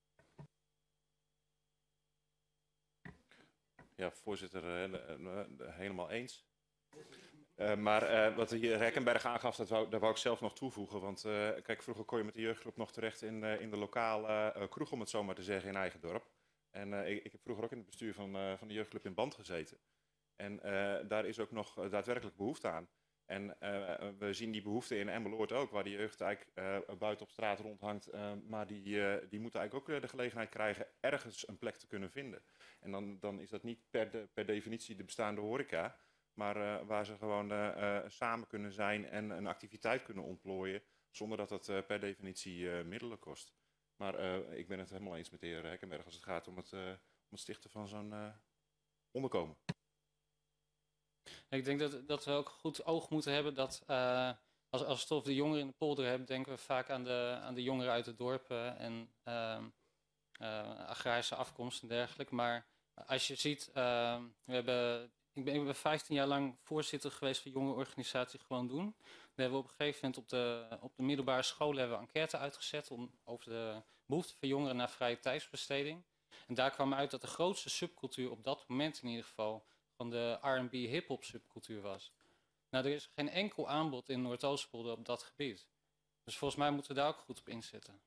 Ja, voorzitter, helemaal eens. Maar wat de heer Hekkenberg aangaf, daar wou ik zelf nog toevoegen. Want kijk, vroeger kon je met de jeugdgroep nog terecht in de lokale kroeg, om het zo maar te zeggen, in eigen dorp. En ik heb vroeger ook in het bestuur van de jeugdclub in Band gezeten. En daar is ook nog daadwerkelijk behoefte aan. En we zien die behoefte in Emmeloord ook, waar de jeugd eigenlijk buiten op straat rondhangt. Maar die moeten eigenlijk ook de gelegenheid krijgen ergens een plek te kunnen vinden. En dan is dat niet per definitie de bestaande horeca. Maar waar ze gewoon samen kunnen zijn en een activiteit kunnen ontplooien. Zonder dat dat per definitie middelen kost. Maar ik ben het helemaal eens met de heer Hekkenberg als het gaat om het stichten van zo'n onderkomen. Ik denk dat we ook goed oog moeten hebben dat als we het over de jongeren in de polder hebben, denken we vaak aan de jongeren uit de dorpen en agrarische afkomst en dergelijke. Maar als je ziet, ik ben 15 jaar lang voorzitter geweest van jongerenorganisatie Gewoon Doen. We hebben op een gegeven moment op de middelbare scholen hebben we enquête uitgezet over de behoefte van jongeren naar vrije tijdsbesteding. En daar kwam uit dat de grootste subcultuur op dat moment in ieder geval van de R&B hip-hop subcultuur was. Nou, er is geen enkel aanbod in Noordoostpolder op dat gebied. Dus volgens mij moeten we daar ook goed op inzetten.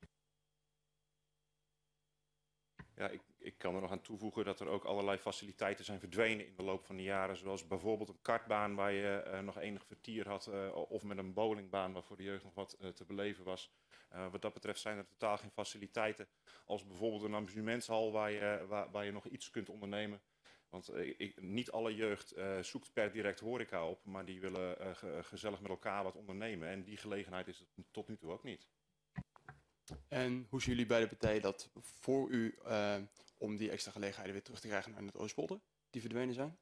Ja, ik kan er nog aan toevoegen dat er ook allerlei faciliteiten zijn verdwenen in de loop van de jaren. Zoals bijvoorbeeld een kartbaan waar je nog enig vertier had. Of met een bowlingbaan waar voor de jeugd nog wat te beleven was. Wat dat betreft zijn er totaal geen faciliteiten. Als bijvoorbeeld een amusementshal waar je nog iets kunt ondernemen. Want niet alle jeugd zoekt per direct horeca op. Maar die willen gezellig met elkaar wat ondernemen. En die gelegenheid is er tot nu toe ook niet. En hoe zien jullie beide partijen dat voor u om die extra gelegenheden weer terug te krijgen naar het Oostpolder, die verdwenen zijn?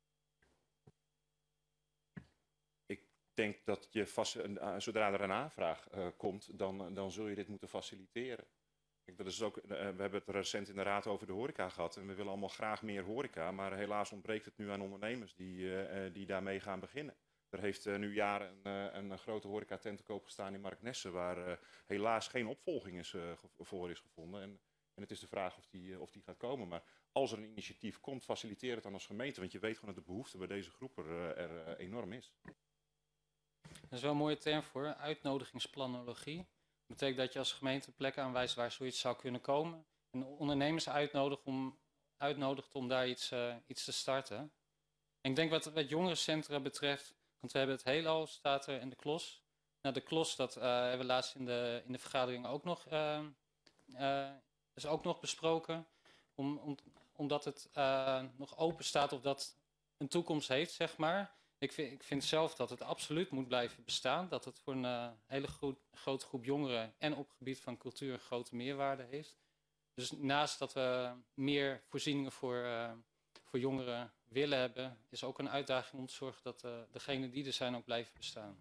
Ik denk dat zodra er een aanvraag komt, dan zul je dit moeten faciliteren. Dat is ook, we hebben het recent in de raad over de horeca gehad en we willen allemaal graag meer horeca, maar helaas ontbreekt het nu aan ondernemers die daarmee gaan beginnen. Er heeft nu jaren een grote horecatent te koop gestaan in Marknesse, waar helaas geen opvolging voor is gevonden. En het is de vraag of die gaat komen. Maar als er een initiatief komt, faciliteer het dan als gemeente. Want je weet gewoon dat de behoefte bij deze groep er enorm is. Dat is wel een mooie term voor, uitnodigingsplanologie. Dat betekent dat je als gemeente plekken aanwijst waar zoiets zou kunnen komen. En ondernemers uitnodigt om daar iets te starten. En ik denk wat jongerencentra betreft, want we hebben het Heelal, staat er, en de Klos. Nou, de KLOS, dat hebben we laatst in de vergadering ook nog, is ook nog besproken. Omdat het nog open staat of dat een toekomst heeft, zeg maar. Ik vind zelf dat het absoluut moet blijven bestaan. Dat het voor een hele grote groep jongeren en op het gebied van cultuur een grote meerwaarde heeft. Dus naast dat we meer voorzieningen voor jongeren willen hebben, is ook een uitdaging om te zorgen dat degenen die er zijn ook blijven bestaan.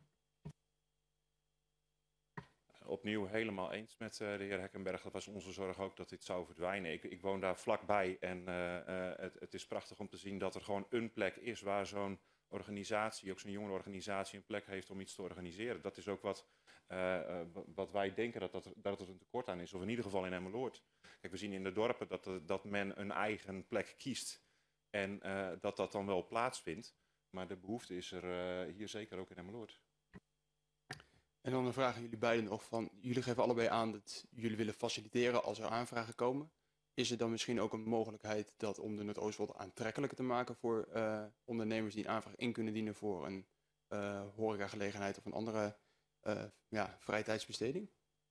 Opnieuw helemaal eens met de heer Hekkenberg. Dat was onze zorg ook dat dit zou verdwijnen. Ik woon daar vlakbij en het is prachtig om te zien dat er gewoon een plek is waar zo'n organisatie, ook zo'n jongerenorganisatie, een plek heeft om iets te organiseren. Dat is ook wat wij denken dat er een tekort aan is, of in ieder geval in Emmeloord. Kijk, we zien in de dorpen dat men een eigen plek kiest en dat dan wel plaatsvindt. Maar de behoefte is er hier zeker ook in Emmeloord. En dan een vraag aan jullie beiden nog van, jullie geven allebei aan dat jullie willen faciliteren als er aanvragen komen. Is er dan misschien ook een mogelijkheid dat om de Noordoostpolder aantrekkelijker te maken voor ondernemers die een aanvraag in kunnen dienen voor een horecagelegenheid of een andere vrije tijdsbesteding?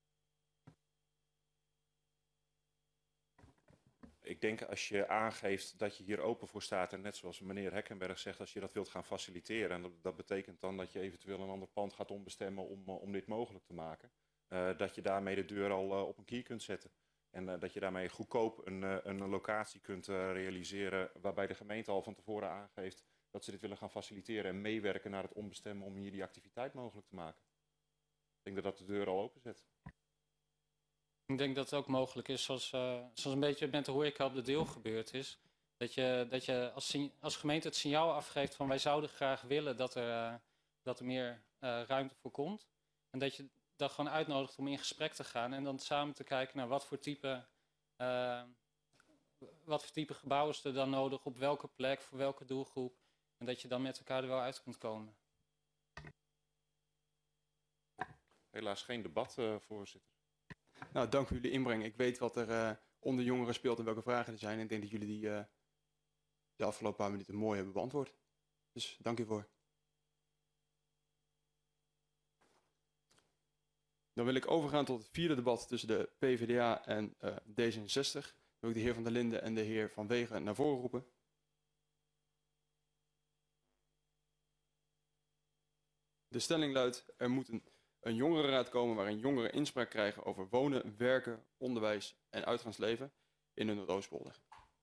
Ik denk als je aangeeft dat je hier open voor staat en net zoals meneer Hekkenberg zegt, als je dat wilt gaan faciliteren, en dat betekent dan dat je eventueel een ander pand gaat ombestemmen om dit mogelijk te maken, dat je daarmee de deur al op een kier kunt zetten. En dat je daarmee goedkoop een locatie kunt realiseren waarbij de gemeente al van tevoren aangeeft dat ze dit willen gaan faciliteren en meewerken naar het ombestemmen om hier die activiteit mogelijk te maken. Ik denk dat de deur al open zet. Ik denk dat het ook mogelijk is, zoals een beetje met de horeca op de deel gebeurd is. Dat je als gemeente het signaal afgeeft van wij zouden graag willen dat er meer ruimte voor komt. En dat je dat gewoon uitnodigt om in gesprek te gaan en dan samen te kijken naar wat voor type gebouw is er dan nodig, op welke plek, voor welke doelgroep. En dat je dan met elkaar er wel uit kunt komen. Helaas geen debat, voorzitter. Nou, dank voor jullie inbreng. Ik weet wat er onder jongeren speelt en welke vragen er zijn. En ik denk dat jullie die de afgelopen paar minuten mooi hebben beantwoord. Dus dank u voor. Dan wil ik overgaan tot het vierde debat tussen de PvdA en D66. Dan wil ik de heer Van der Linden en de heer Van Wegen naar voren roepen. De stelling luidt, er moet een jongerenraad komen waarin jongeren inspraak krijgen over wonen, werken, onderwijs en uitgaansleven in de Noordoostpolder.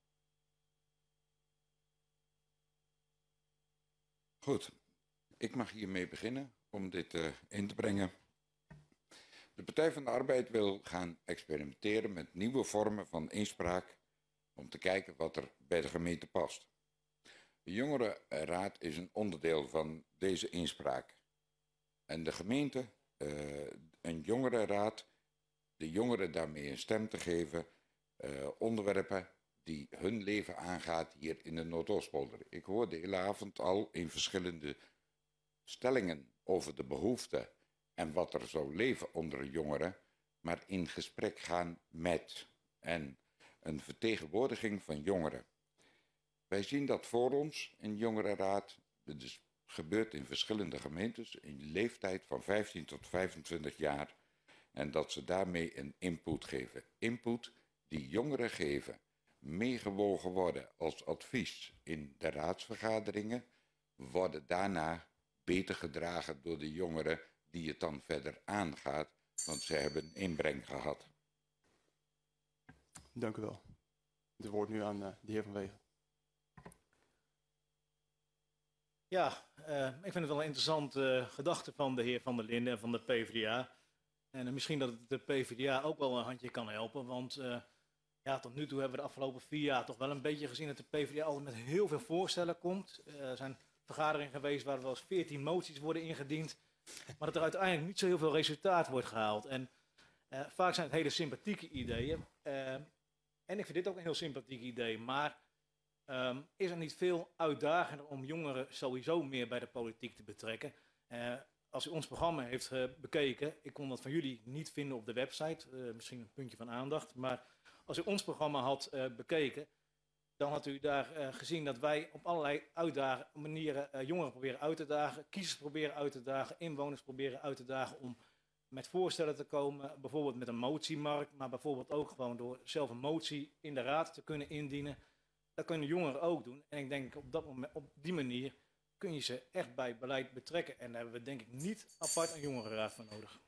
Goed, ik mag hiermee beginnen om dit in te brengen. De Partij van de Arbeid wil gaan experimenteren met nieuwe vormen van inspraak om te kijken wat er bij de gemeente past. De jongerenraad is een onderdeel van deze inspraak. En de gemeente, een jongerenraad, de jongeren daarmee een stem te geven, onderwerpen die hun leven aangaat hier in de Noordoostpolder. Ik hoorde de hele avond al in verschillende stellingen over de behoeften en wat er zou leven onder jongeren, maar in gesprek gaan met en een vertegenwoordiging van jongeren. Wij zien dat voor ons in jongerenraad, dus gebeurt in verschillende gemeentes in leeftijd van 15 tot 25 jaar en dat ze daarmee een input geven. Input die jongeren geven, meegewogen worden als advies in de raadsvergaderingen, worden daarna beter gedragen door de jongeren die het dan verder aangaat, want ze hebben een inbreng gehad. Dank u wel. Het woord nu aan de heer Van Wegen. Ja, ik vind het wel een interessante gedachte van de heer Van der Linden en van de PvdA. En misschien dat de PvdA ook wel een handje kan helpen, want tot nu toe hebben we de afgelopen 4 jaar toch wel een beetje gezien dat de PvdA altijd met heel veel voorstellen komt. Er zijn vergaderingen geweest waar wel eens 14 moties worden ingediend, maar dat er uiteindelijk niet zo heel veel resultaat wordt gehaald. En vaak zijn het hele sympathieke ideeën. En ik vind dit ook een heel sympathiek idee, maar is er niet veel uitdagender om jongeren sowieso meer bij de politiek te betrekken? Als u ons programma heeft bekeken, ik kon dat van jullie niet vinden op de website, misschien een puntje van aandacht, maar als u ons programma had bekeken, dan had u daar gezien dat wij op allerlei manieren jongeren proberen uit te dagen, kiezers proberen uit te dagen, inwoners proberen uit te dagen om met voorstellen te komen, bijvoorbeeld met een motiemarkt, maar bijvoorbeeld ook gewoon door zelf een motie in de raad te kunnen indienen. Dat kunnen jongeren ook doen. En ik denk op die manier kun je ze echt bij beleid betrekken. En daar hebben we denk ik niet apart een jongerenraad voor nodig.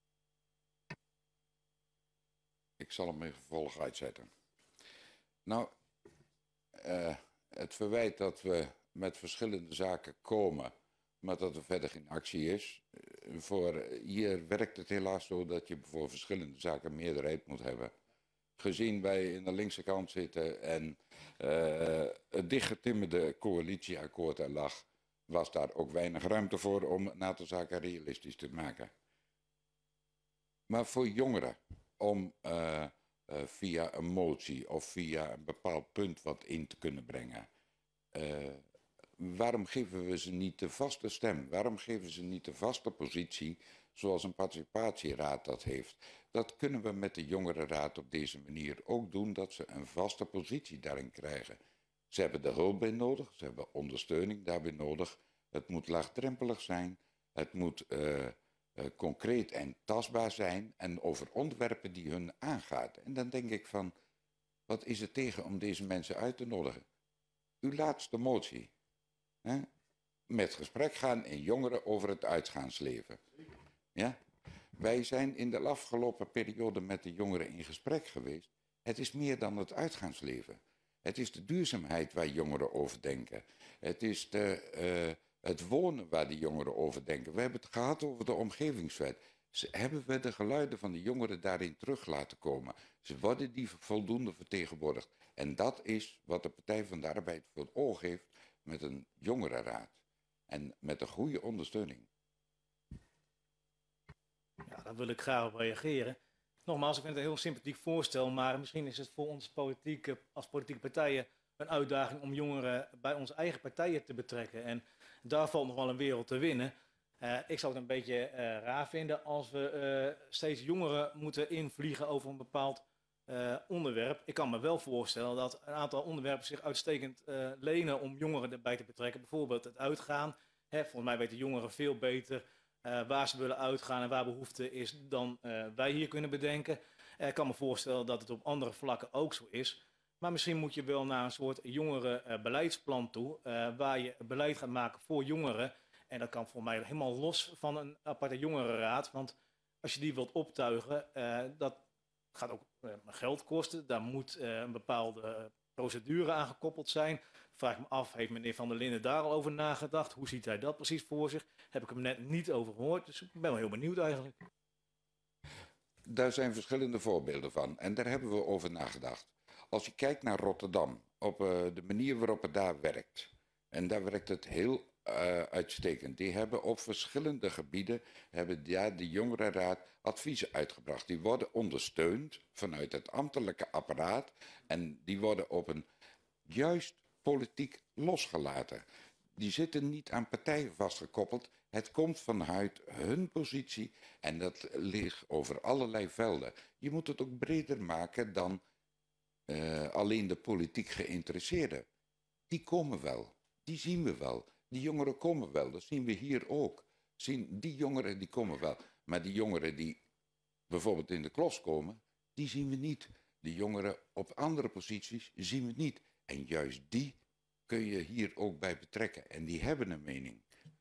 Ik zal hem in vervolg uitzetten. Nou, het verwijt dat we met verschillende zaken komen, maar dat er verder geen actie is. Hier werkt het helaas zo dat je voor verschillende zaken meerderheid moet hebben. Gezien wij in de linkse kant zitten en het dichtgetimmerde coalitieakkoord er lag, was daar ook weinig ruimte voor om een aantal zaken realistisch te maken. Maar voor jongeren, om via een motie of via een bepaald punt wat in te kunnen brengen. Waarom geven we ze niet de vaste stem? Waarom geven ze niet de vaste positie zoals een participatieraad dat heeft? Dat kunnen we met de jongerenraad op deze manier ook doen, dat ze een vaste positie daarin krijgen. Ze hebben de hulp bij nodig, ze hebben ondersteuning daarbij nodig. Het moet laagdrempelig zijn, het moet concreet en tastbaar zijn en over onderwerpen die hun aangaat. En dan denk ik van, wat is er tegen om deze mensen uit te nodigen? Uw laatste motie. Hè? Met gesprek gaan in jongeren over het uitgaansleven. Ja? Wij zijn in de afgelopen periode met de jongeren in gesprek geweest. Het is meer dan het uitgaansleven. Het is de duurzaamheid waar jongeren over denken. Het is het wonen waar de jongeren over denken. We hebben het gehad over de omgevingswet. Hebben we de geluiden van de jongeren daarin terug laten komen? Ze worden die voldoende vertegenwoordigd. En dat is wat de Partij van de Arbeid voor het oog heeft met een jongerenraad. En met een goede ondersteuning. Ja, daar wil ik graag op reageren. Nogmaals, ik vind het een heel sympathiek voorstel, maar misschien is het voor ons als politieke partijen een uitdaging om jongeren bij onze eigen partijen te betrekken. En daar valt nog wel een wereld te winnen. Ik zou het een beetje raar vinden als we steeds jongeren moeten invliegen over een bepaald onderwerp. Ik kan me wel voorstellen dat een aantal onderwerpen zich uitstekend lenen om jongeren erbij te betrekken. Bijvoorbeeld het uitgaan. Volgens mij weten jongeren veel beter waar ze willen uitgaan en waar behoefte is dan wij hier kunnen bedenken. Ik kan me voorstellen dat het op andere vlakken ook zo is. Maar misschien moet je wel naar een soort jongerenbeleidsplan toe, waar je beleid gaat maken voor jongeren. En dat kan voor mij helemaal los van een aparte jongerenraad. Want als je die wilt optuigen, dat gaat ook geld kosten. Daar moet een bepaalde procedure aan gekoppeld zijn. Vraag ik me af, heeft meneer Van der Linden daar al over nagedacht? Hoe ziet hij dat precies voor zich? Heb ik hem net niet over gehoord. Dus ik ben wel heel benieuwd eigenlijk. Daar zijn verschillende voorbeelden van. En daar hebben we over nagedacht. Als je kijkt naar Rotterdam, op de manier waarop het daar werkt. En daar werkt het heel uitstekend. Die hebben op verschillende gebieden, de jongerenraad adviezen uitgebracht. Die worden ondersteund vanuit het ambtelijke apparaat. En die worden op een juist politiek losgelaten. Die zitten niet aan partijen vastgekoppeld. Het komt vanuit hun positie en dat ligt over allerlei velden. Je moet het ook breder maken dan alleen de politiek geïnteresseerden. Die komen wel, die zien we wel. Die jongeren komen wel, dat zien we hier ook. Die jongeren die komen wel. Maar die jongeren die bijvoorbeeld in de klos komen, die zien we niet. Die jongeren op andere posities zien we niet. En juist die kun je hier ook bij betrekken. En die hebben een mening.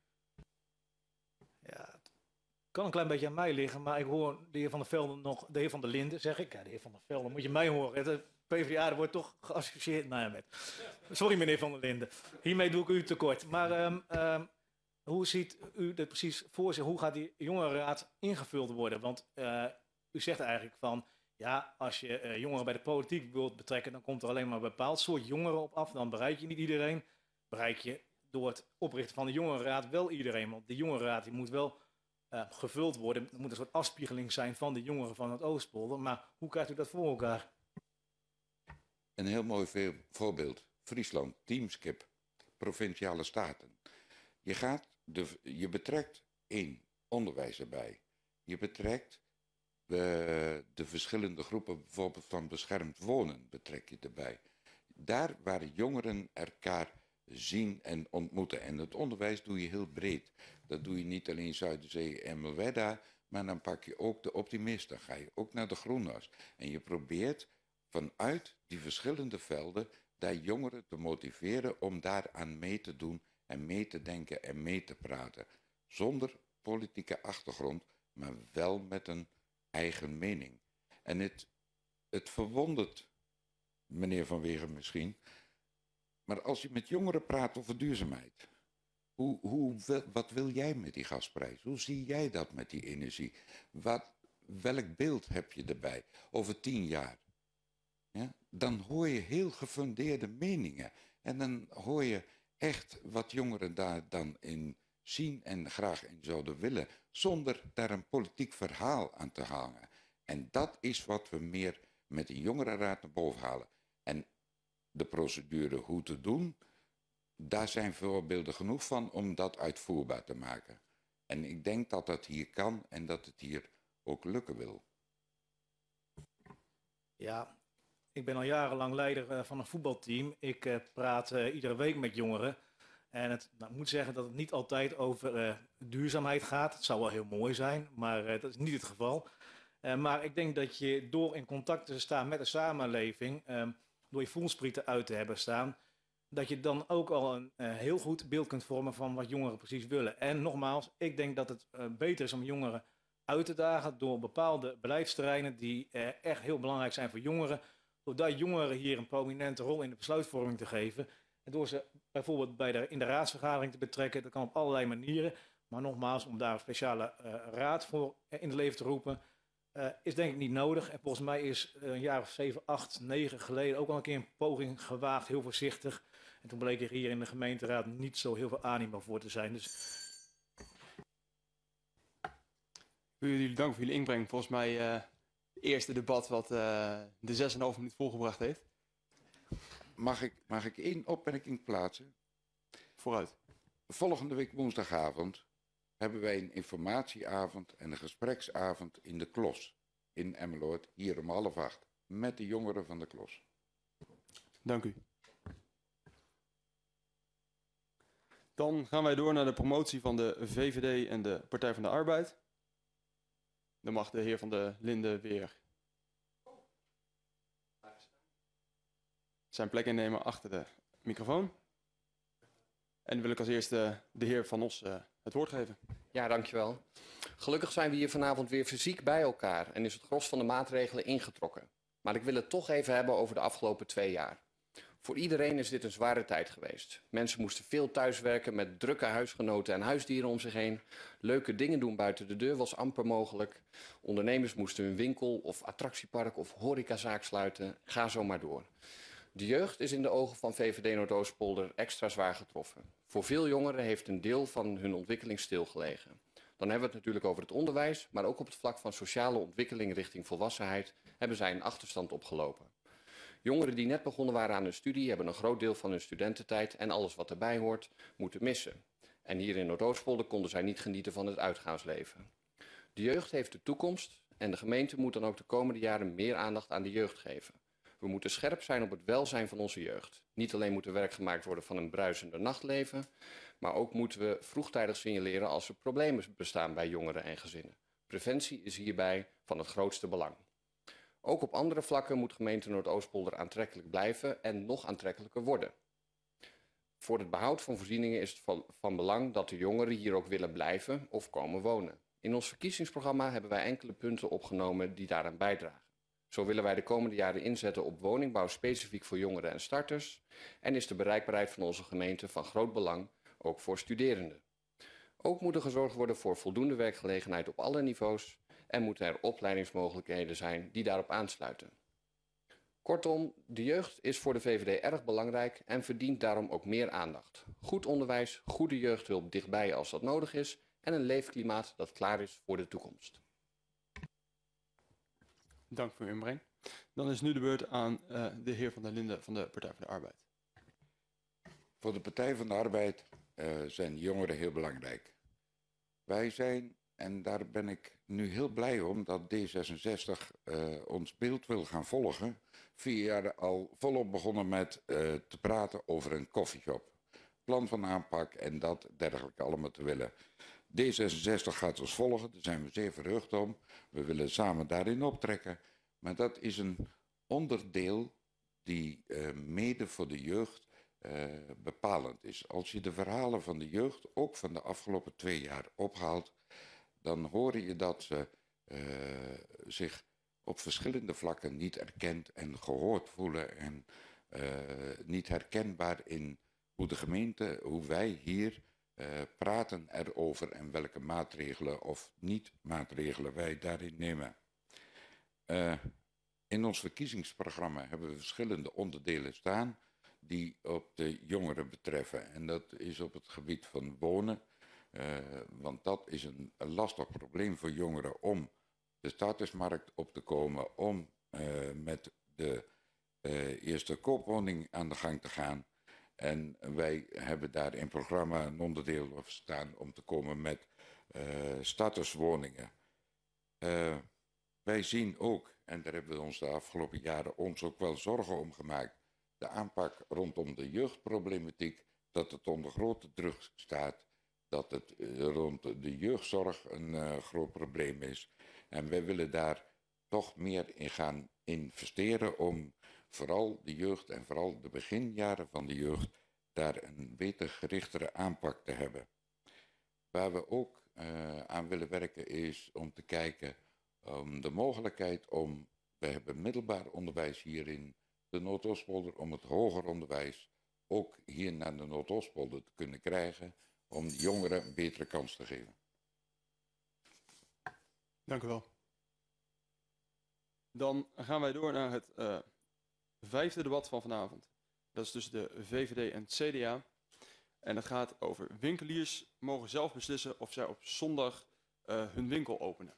Ja, het kan een klein beetje aan mij liggen, maar ik hoor de heer Van der Velde nog, de heer Van der Linden, zeg ik. Ja, de heer Van der Velde, moet je mij horen. De PvdA wordt toch geassocieerd met. Sorry meneer Van der Linden, hiermee doe ik u tekort. Maar hoe ziet u dit precies voor zich? Hoe gaat die jongerenraad ingevuld worden? Want u zegt eigenlijk van, ja, als je jongeren bij de politiek wilt betrekken, dan komt er alleen maar een bepaald soort jongeren op af. Dan bereik je niet iedereen. Bereik je door het oprichten van de jongerenraad wel iedereen. Want de jongerenraad die moet wel gevuld worden. Er moet een soort afspiegeling zijn van de jongeren van het Oostpolder. Maar hoe krijgt u dat voor elkaar? Een heel mooi voorbeeld. Friesland, Teamskip, Provinciale Staten. Je betrekt onderwijs erbij. Je betrekt de verschillende groepen, bijvoorbeeld van beschermd wonen, betrek je erbij. daar waar jongeren elkaar zien en ontmoeten. En het onderwijs doe je heel breed. Dat doe je niet alleen Zuiderzee en Melwedda, maar dan pak je ook de optimisten. Dan ga je ook naar de Groeners. En je probeert vanuit die verschillende velden daar jongeren te motiveren om daaraan mee te doen en mee te denken en mee te praten. Zonder politieke achtergrond, maar wel met een eigen mening. En het verwondert meneer Van Wegen misschien, maar als je met jongeren praat over duurzaamheid, wat wil jij met die gasprijs? Hoe zie jij dat met die energie? Welk beeld heb je erbij over 10 jaar? Ja? Dan hoor je heel gefundeerde meningen. En dan hoor je echt wat jongeren daar dan in zien en graag in zouden willen, zonder daar een politiek verhaal aan te hangen. En dat is wat we meer met de jongerenraad naar boven halen. En de procedure hoe te doen, daar zijn voorbeelden genoeg van om dat uitvoerbaar te maken. En ik denk dat dat hier kan en dat het hier ook lukken wil. Ja, ik ben al jarenlang leider van een voetbalteam. Ik praat iedere week met jongeren. En ik moet zeggen dat het niet altijd over duurzaamheid gaat. Het zou wel heel mooi zijn, maar dat is niet het geval. Maar ik denk dat je door in contact te staan met de samenleving, door je voelsprieten uit te hebben staan, dat je dan ook al een heel goed beeld kunt vormen van wat jongeren precies willen. En nogmaals, ik denk dat het beter is om jongeren uit te dagen door bepaalde beleidsterreinen die echt heel belangrijk zijn voor jongeren. Doordat jongeren hier een prominente rol in de besluitvorming te geven. En door ze bijvoorbeeld in de raadsvergadering te betrekken. Dat kan op allerlei manieren. Maar nogmaals, om daar een speciale raad voor in het leven te roepen, is denk ik niet nodig. En volgens mij is een jaar of 7, 8, 9 geleden ook al een keer een poging gewaagd, heel voorzichtig. En toen bleek er hier in de gemeenteraad niet zo heel veel animo voor te zijn. Dus Ik wil jullie danken voor jullie inbreng. Volgens mij het eerste debat wat de 6,5 minuut volgebracht heeft. Mag ik één opmerking plaatsen? Vooruit. Volgende week woensdagavond hebben wij een informatieavond en een gespreksavond in de Klos in Emmeloord, hier om 7:30, met de jongeren van de Klos. Dank u. Dan gaan wij door naar de promotie van de VVD en de Partij van de Arbeid. Dan mag de heer Van der Linden weer zijn plek innemen achter de microfoon. En dan wil ik als eerste de heer Van Os het woord geven. Ja, dankjewel. Gelukkig zijn we hier vanavond weer fysiek bij elkaar en is het gros van de maatregelen ingetrokken. Maar ik wil het toch even hebben over de afgelopen 2 jaar. Voor iedereen is dit een zware tijd geweest. Mensen moesten veel thuiswerken met drukke huisgenoten en huisdieren om zich heen. Leuke dingen doen buiten de deur was amper mogelijk. Ondernemers moesten hun winkel of attractiepark of horecazaak sluiten. Ga zo maar door. De jeugd is in de ogen van VVD Noordoostpolder extra zwaar getroffen. Voor veel jongeren heeft een deel van hun ontwikkeling stilgelegen. Dan hebben we het natuurlijk over het onderwijs, maar ook op het vlak van sociale ontwikkeling richting volwassenheid hebben zij een achterstand opgelopen. Jongeren die net begonnen waren aan hun studie hebben een groot deel van hun studententijd en alles wat erbij hoort moeten missen. En hier in Noordoostpolder konden zij niet genieten van het uitgaansleven. De jeugd heeft de toekomst en de gemeente moet dan ook de komende jaren meer aandacht aan de jeugd geven. We moeten scherp zijn op het welzijn van onze jeugd. Niet alleen moet er werk gemaakt worden van een bruisender nachtleven, maar ook moeten we vroegtijdig signaleren als er problemen bestaan bij jongeren en gezinnen. Preventie is hierbij van het grootste belang. Ook op andere vlakken moet gemeente Noordoostpolder aantrekkelijk blijven en nog aantrekkelijker worden. Voor het behoud van voorzieningen is het van belang dat de jongeren hier ook willen blijven of komen wonen. In ons verkiezingsprogramma hebben wij enkele punten opgenomen die daaraan bijdragen. Zo willen wij de komende jaren inzetten op woningbouw specifiek voor jongeren en starters en is de bereikbaarheid van onze gemeente van groot belang, ook voor studerenden. Ook moet er gezorgd worden voor voldoende werkgelegenheid op alle niveaus en moeten er opleidingsmogelijkheden zijn die daarop aansluiten. Kortom, de jeugd is voor de VVD erg belangrijk en verdient daarom ook meer aandacht. Goed onderwijs, goede jeugdhulp dichtbij als dat nodig is en een leefklimaat dat klaar is voor de toekomst. Dank voor uw inbreng. Dan is nu de beurt aan de heer Van der Linden van de Partij van de Arbeid. Voor de Partij van de Arbeid zijn jongeren heel belangrijk. Wij zijn En daar ben ik nu heel blij om dat D66 ons beeld wil gaan volgen. 4 jaar al volop begonnen met te praten over een koffieshop. Plan van aanpak en dat dergelijke allemaal te willen. D66 gaat ons volgen, daar zijn we zeer verheugd om. We willen samen daarin optrekken. Maar dat is een onderdeel die mede voor de jeugd bepalend is. Als je de verhalen van de jeugd, ook van de afgelopen 2 jaar, ophaalt, dan hoor je dat ze zich op verschillende vlakken niet erkend en gehoord voelen en niet herkenbaar in hoe de gemeente, hoe wij hier praten erover en welke maatregelen of niet maatregelen wij daarin nemen. In ons verkiezingsprogramma hebben we verschillende onderdelen staan die op de jongeren betreffen. En dat is op het gebied van wonen, want dat is een lastig probleem voor jongeren om de startersmarkt op te komen, om met de eerste koopwoning aan de gang te gaan. En wij hebben daar in het programma een onderdeel op staan om te komen met starterswoningen. Wij zien ook, en daar hebben we ons de afgelopen jaren ons ook wel zorgen om gemaakt, de aanpak rondom de jeugdproblematiek, dat het onder grote druk staat, dat het rond de jeugdzorg een groot probleem is. En wij willen daar toch meer in gaan investeren om vooral de jeugd en vooral de beginjaren van de jeugd daar een beter gerichtere aanpak te hebben. Waar we ook aan willen werken is om te kijken om de mogelijkheid om, we hebben middelbaar onderwijs hier in de Noordoostpolder, om het hoger onderwijs ook hier naar de Noordoostpolder te kunnen krijgen, om de jongeren een betere kans te geven. Dank u wel. Dan gaan wij door naar het 5e debat van vanavond. Dat is tussen de VVD en het CDA. En het gaat over winkeliers mogen zelf beslissen of zij op zondag hun winkel openen.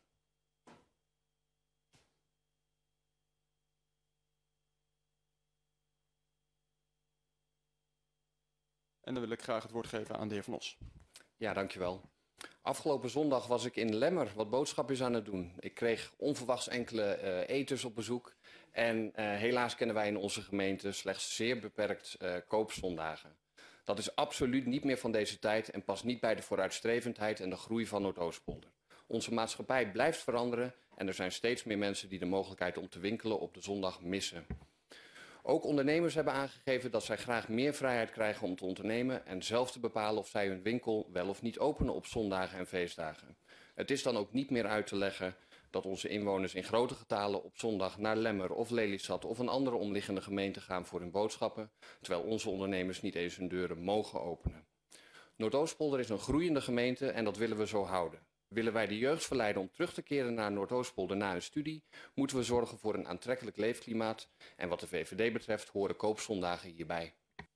En dan wil ik graag het woord geven aan de heer Van Os. Ja, dankjewel. Afgelopen zondag was ik in Lemmer wat boodschapjes aan het doen. Ik kreeg onverwachts enkele eters op bezoek. En helaas kennen wij in onze gemeente slechts zeer beperkt koopzondagen. Dat is absoluut niet meer van deze tijd en past niet bij de vooruitstrevendheid en de groei van Noordoostpolder. Onze maatschappij blijft veranderen en er zijn steeds meer mensen die de mogelijkheid om te winkelen op de zondag missen. Ook ondernemers hebben aangegeven dat zij graag meer vrijheid krijgen om te ondernemen en zelf te bepalen of zij hun winkel wel of niet openen op zondagen en feestdagen. Het is dan ook niet meer uit te leggen dat onze inwoners in grote getalen op zondag naar Lemmer of Lelystad of een andere omliggende gemeente gaan voor hun boodschappen, terwijl onze ondernemers niet eens hun deuren mogen openen. Noordoostpolder is een groeiende gemeente en dat willen we zo houden. Willen wij de jeugd verleiden om terug te keren naar Noordoostpolder na hun studie, moeten we zorgen voor een aantrekkelijk leefklimaat. En wat de VVD betreft horen koopzondagen hierbij.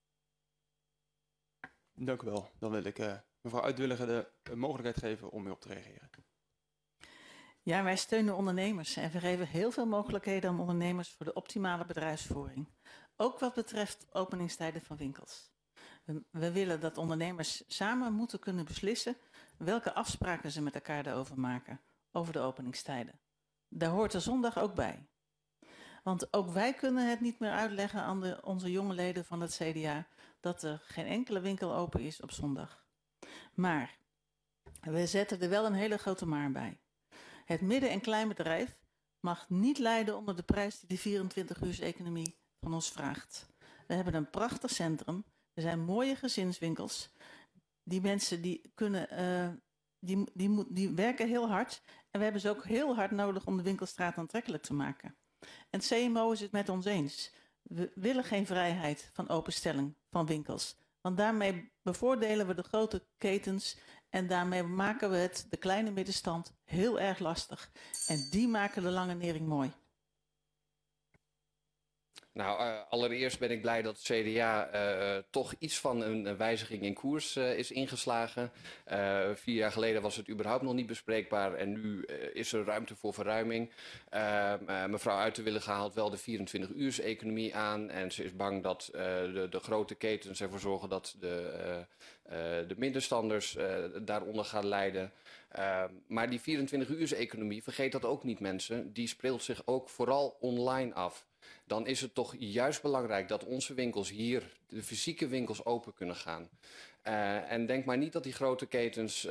Dank u wel. Dan wil ik mevrouw Uitwilligen de mogelijkheid geven om u op te reageren. Ja, wij steunen ondernemers en we geven heel veel mogelijkheden aan ondernemers voor de optimale bedrijfsvoering. Ook wat betreft openingstijden van winkels. We willen dat ondernemers samen moeten kunnen beslissen welke afspraken ze met elkaar daarover maken, over de openingstijden. Daar hoort de zondag ook bij. Want ook wij kunnen het niet meer uitleggen aan onze jonge leden van het CDA dat er geen enkele winkel open is op zondag. Maar we zetten er wel een hele grote maar bij. Het midden- en kleinbedrijf mag niet lijden onder de prijs die de 24-uurseconomie van ons vraagt. We hebben een prachtig centrum, er zijn mooie gezinswinkels. Die mensen die kunnen, die werken heel hard en we hebben ze ook heel hard nodig om de winkelstraat aantrekkelijk te maken. En het CMO is het met ons eens. We willen geen vrijheid van openstelling van winkels. Want daarmee bevoordelen we de grote ketens en daarmee maken we het de kleine middenstand heel erg lastig. En die maken de lange nering mooi. Nou, allereerst ben ik blij dat het CDA toch iets van een wijziging in koers is ingeslagen. 4 jaar geleden was het überhaupt nog niet bespreekbaar en nu is er ruimte voor verruiming. Mevrouw Uiterwillige haalt wel de 24-uurs-economie aan en ze is bang dat de grote ketens ervoor zorgen dat de middenstanders daaronder gaan lijden. Maar die 24-uurs-economie, vergeet dat ook niet mensen, die speelt zich ook vooral online af. Dan is het toch juist belangrijk dat onze winkels hier, de fysieke winkels, open kunnen gaan. En denk maar niet dat die grote ketens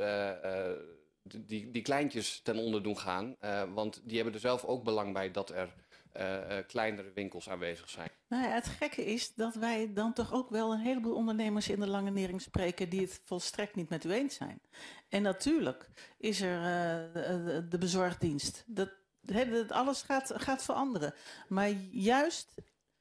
die kleintjes ten onder doen gaan. Want die hebben er zelf ook belang bij dat er kleinere winkels aanwezig zijn. Nou ja, het gekke is dat wij dan toch ook wel een heleboel ondernemers in de Lange Nering spreken die het volstrekt niet met u eens zijn. En natuurlijk is er de bezorgdienst. Alles gaat veranderen. Maar juist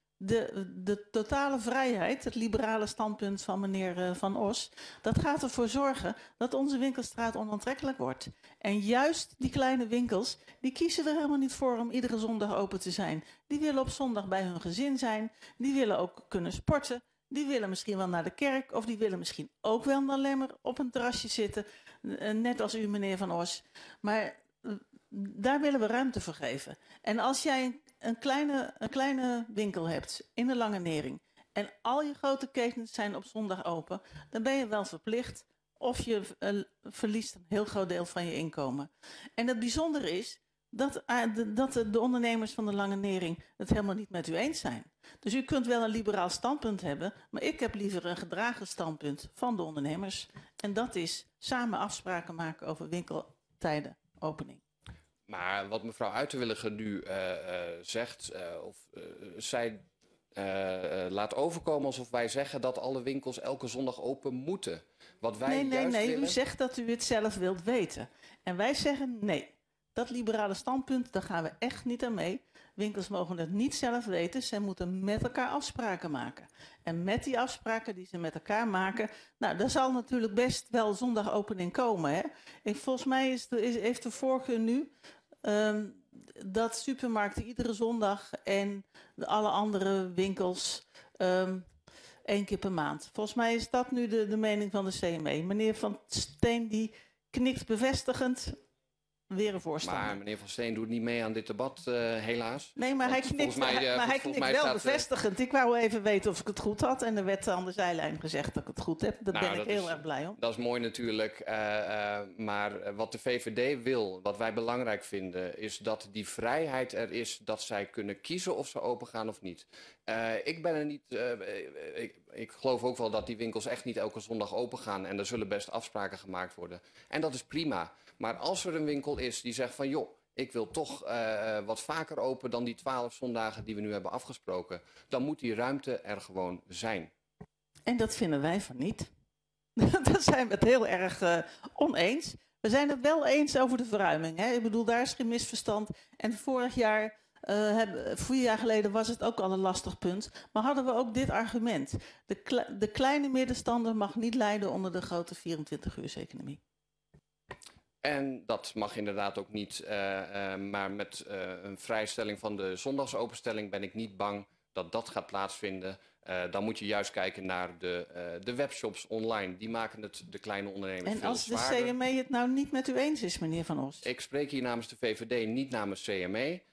de totale vrijheid, het liberale standpunt van meneer Van Os, dat gaat ervoor zorgen dat onze winkelstraat onaantrekkelijk wordt. En juist die kleine winkels, die kiezen er helemaal niet voor om iedere zondag open te zijn. Die willen op zondag bij hun gezin zijn, die willen ook kunnen sporten, die willen misschien wel naar de kerk of die willen misschien ook wel alleen maar op een terrasje zitten, net als u meneer Van Os. Maar daar willen we ruimte voor geven. En als jij een kleine winkel hebt in de Lange Nering en al je grote ketens zijn op zondag open, dan ben je wel verplicht of je verliest een heel groot deel van je inkomen. En het bijzondere is dat de ondernemers van de Lange Nering het helemaal niet met u eens zijn. Dus u kunt wel een liberaal standpunt hebben, maar ik heb liever een gedragen standpunt van de ondernemers. En dat is samen afspraken maken over winkeltijden, opening. Maar wat mevrouw Uiterwillige nu zegt, zij laat overkomen alsof wij zeggen dat alle winkels elke zondag open moeten. Wat wij Nee, willen... u zegt dat u het zelf wilt weten. En wij zeggen nee. Dat liberale standpunt, daar gaan we echt niet aan mee. Winkels mogen het niet zelf weten. Zij moeten met elkaar afspraken maken. En met die afspraken die ze met elkaar maken, nou, daar zal natuurlijk best wel zondagopening komen. Hè? Volgens mij heeft de vorige nu dat supermarkten iedere zondag en alle andere winkels 1 keer per maand. Volgens mij is dat nu de mening van de CME. Meneer Van Steen die knikt bevestigend. Weer een voorstander. Maar meneer Van Steen doet niet mee aan dit debat, helaas. Nee, maar hij knikt wel bevestigend. Ik wou even weten of ik het goed had. En er werd aan de zijlijn gezegd dat ik het goed heb. Daar ben ik heel erg blij om. Dat is mooi natuurlijk. Maar wat de VVD wil, wat wij belangrijk vinden, is dat die vrijheid er is dat zij kunnen kiezen of ze open gaan of niet. Ik ben er niet. Ik geloof ook wel dat die winkels echt niet elke zondag open gaan. En er zullen best afspraken gemaakt worden. En dat is prima. Maar als er een winkel is die zegt van joh, ik wil toch wat vaker open dan die 12 zondagen die we nu hebben afgesproken, dan moet die ruimte er gewoon zijn. En dat vinden wij van niet. Daar zijn we het heel erg oneens. We zijn het wel eens over de verruiming. Hè? Ik bedoel, daar is geen misverstand. En 4 jaar geleden was het ook al een lastig punt. Maar hadden we ook dit argument. De kleine middenstander mag niet lijden onder de grote 24-uurseconomie. En dat mag inderdaad ook niet, maar met een vrijstelling van de zondagsopenstelling ben ik niet bang dat dat gaat plaatsvinden. Dan moet je juist kijken naar de webshops online. Die maken het de kleine ondernemers veel zwaarder. En als de CME het nou niet met u eens is, meneer Van Os? Ik spreek hier namens de VVD, niet namens CME.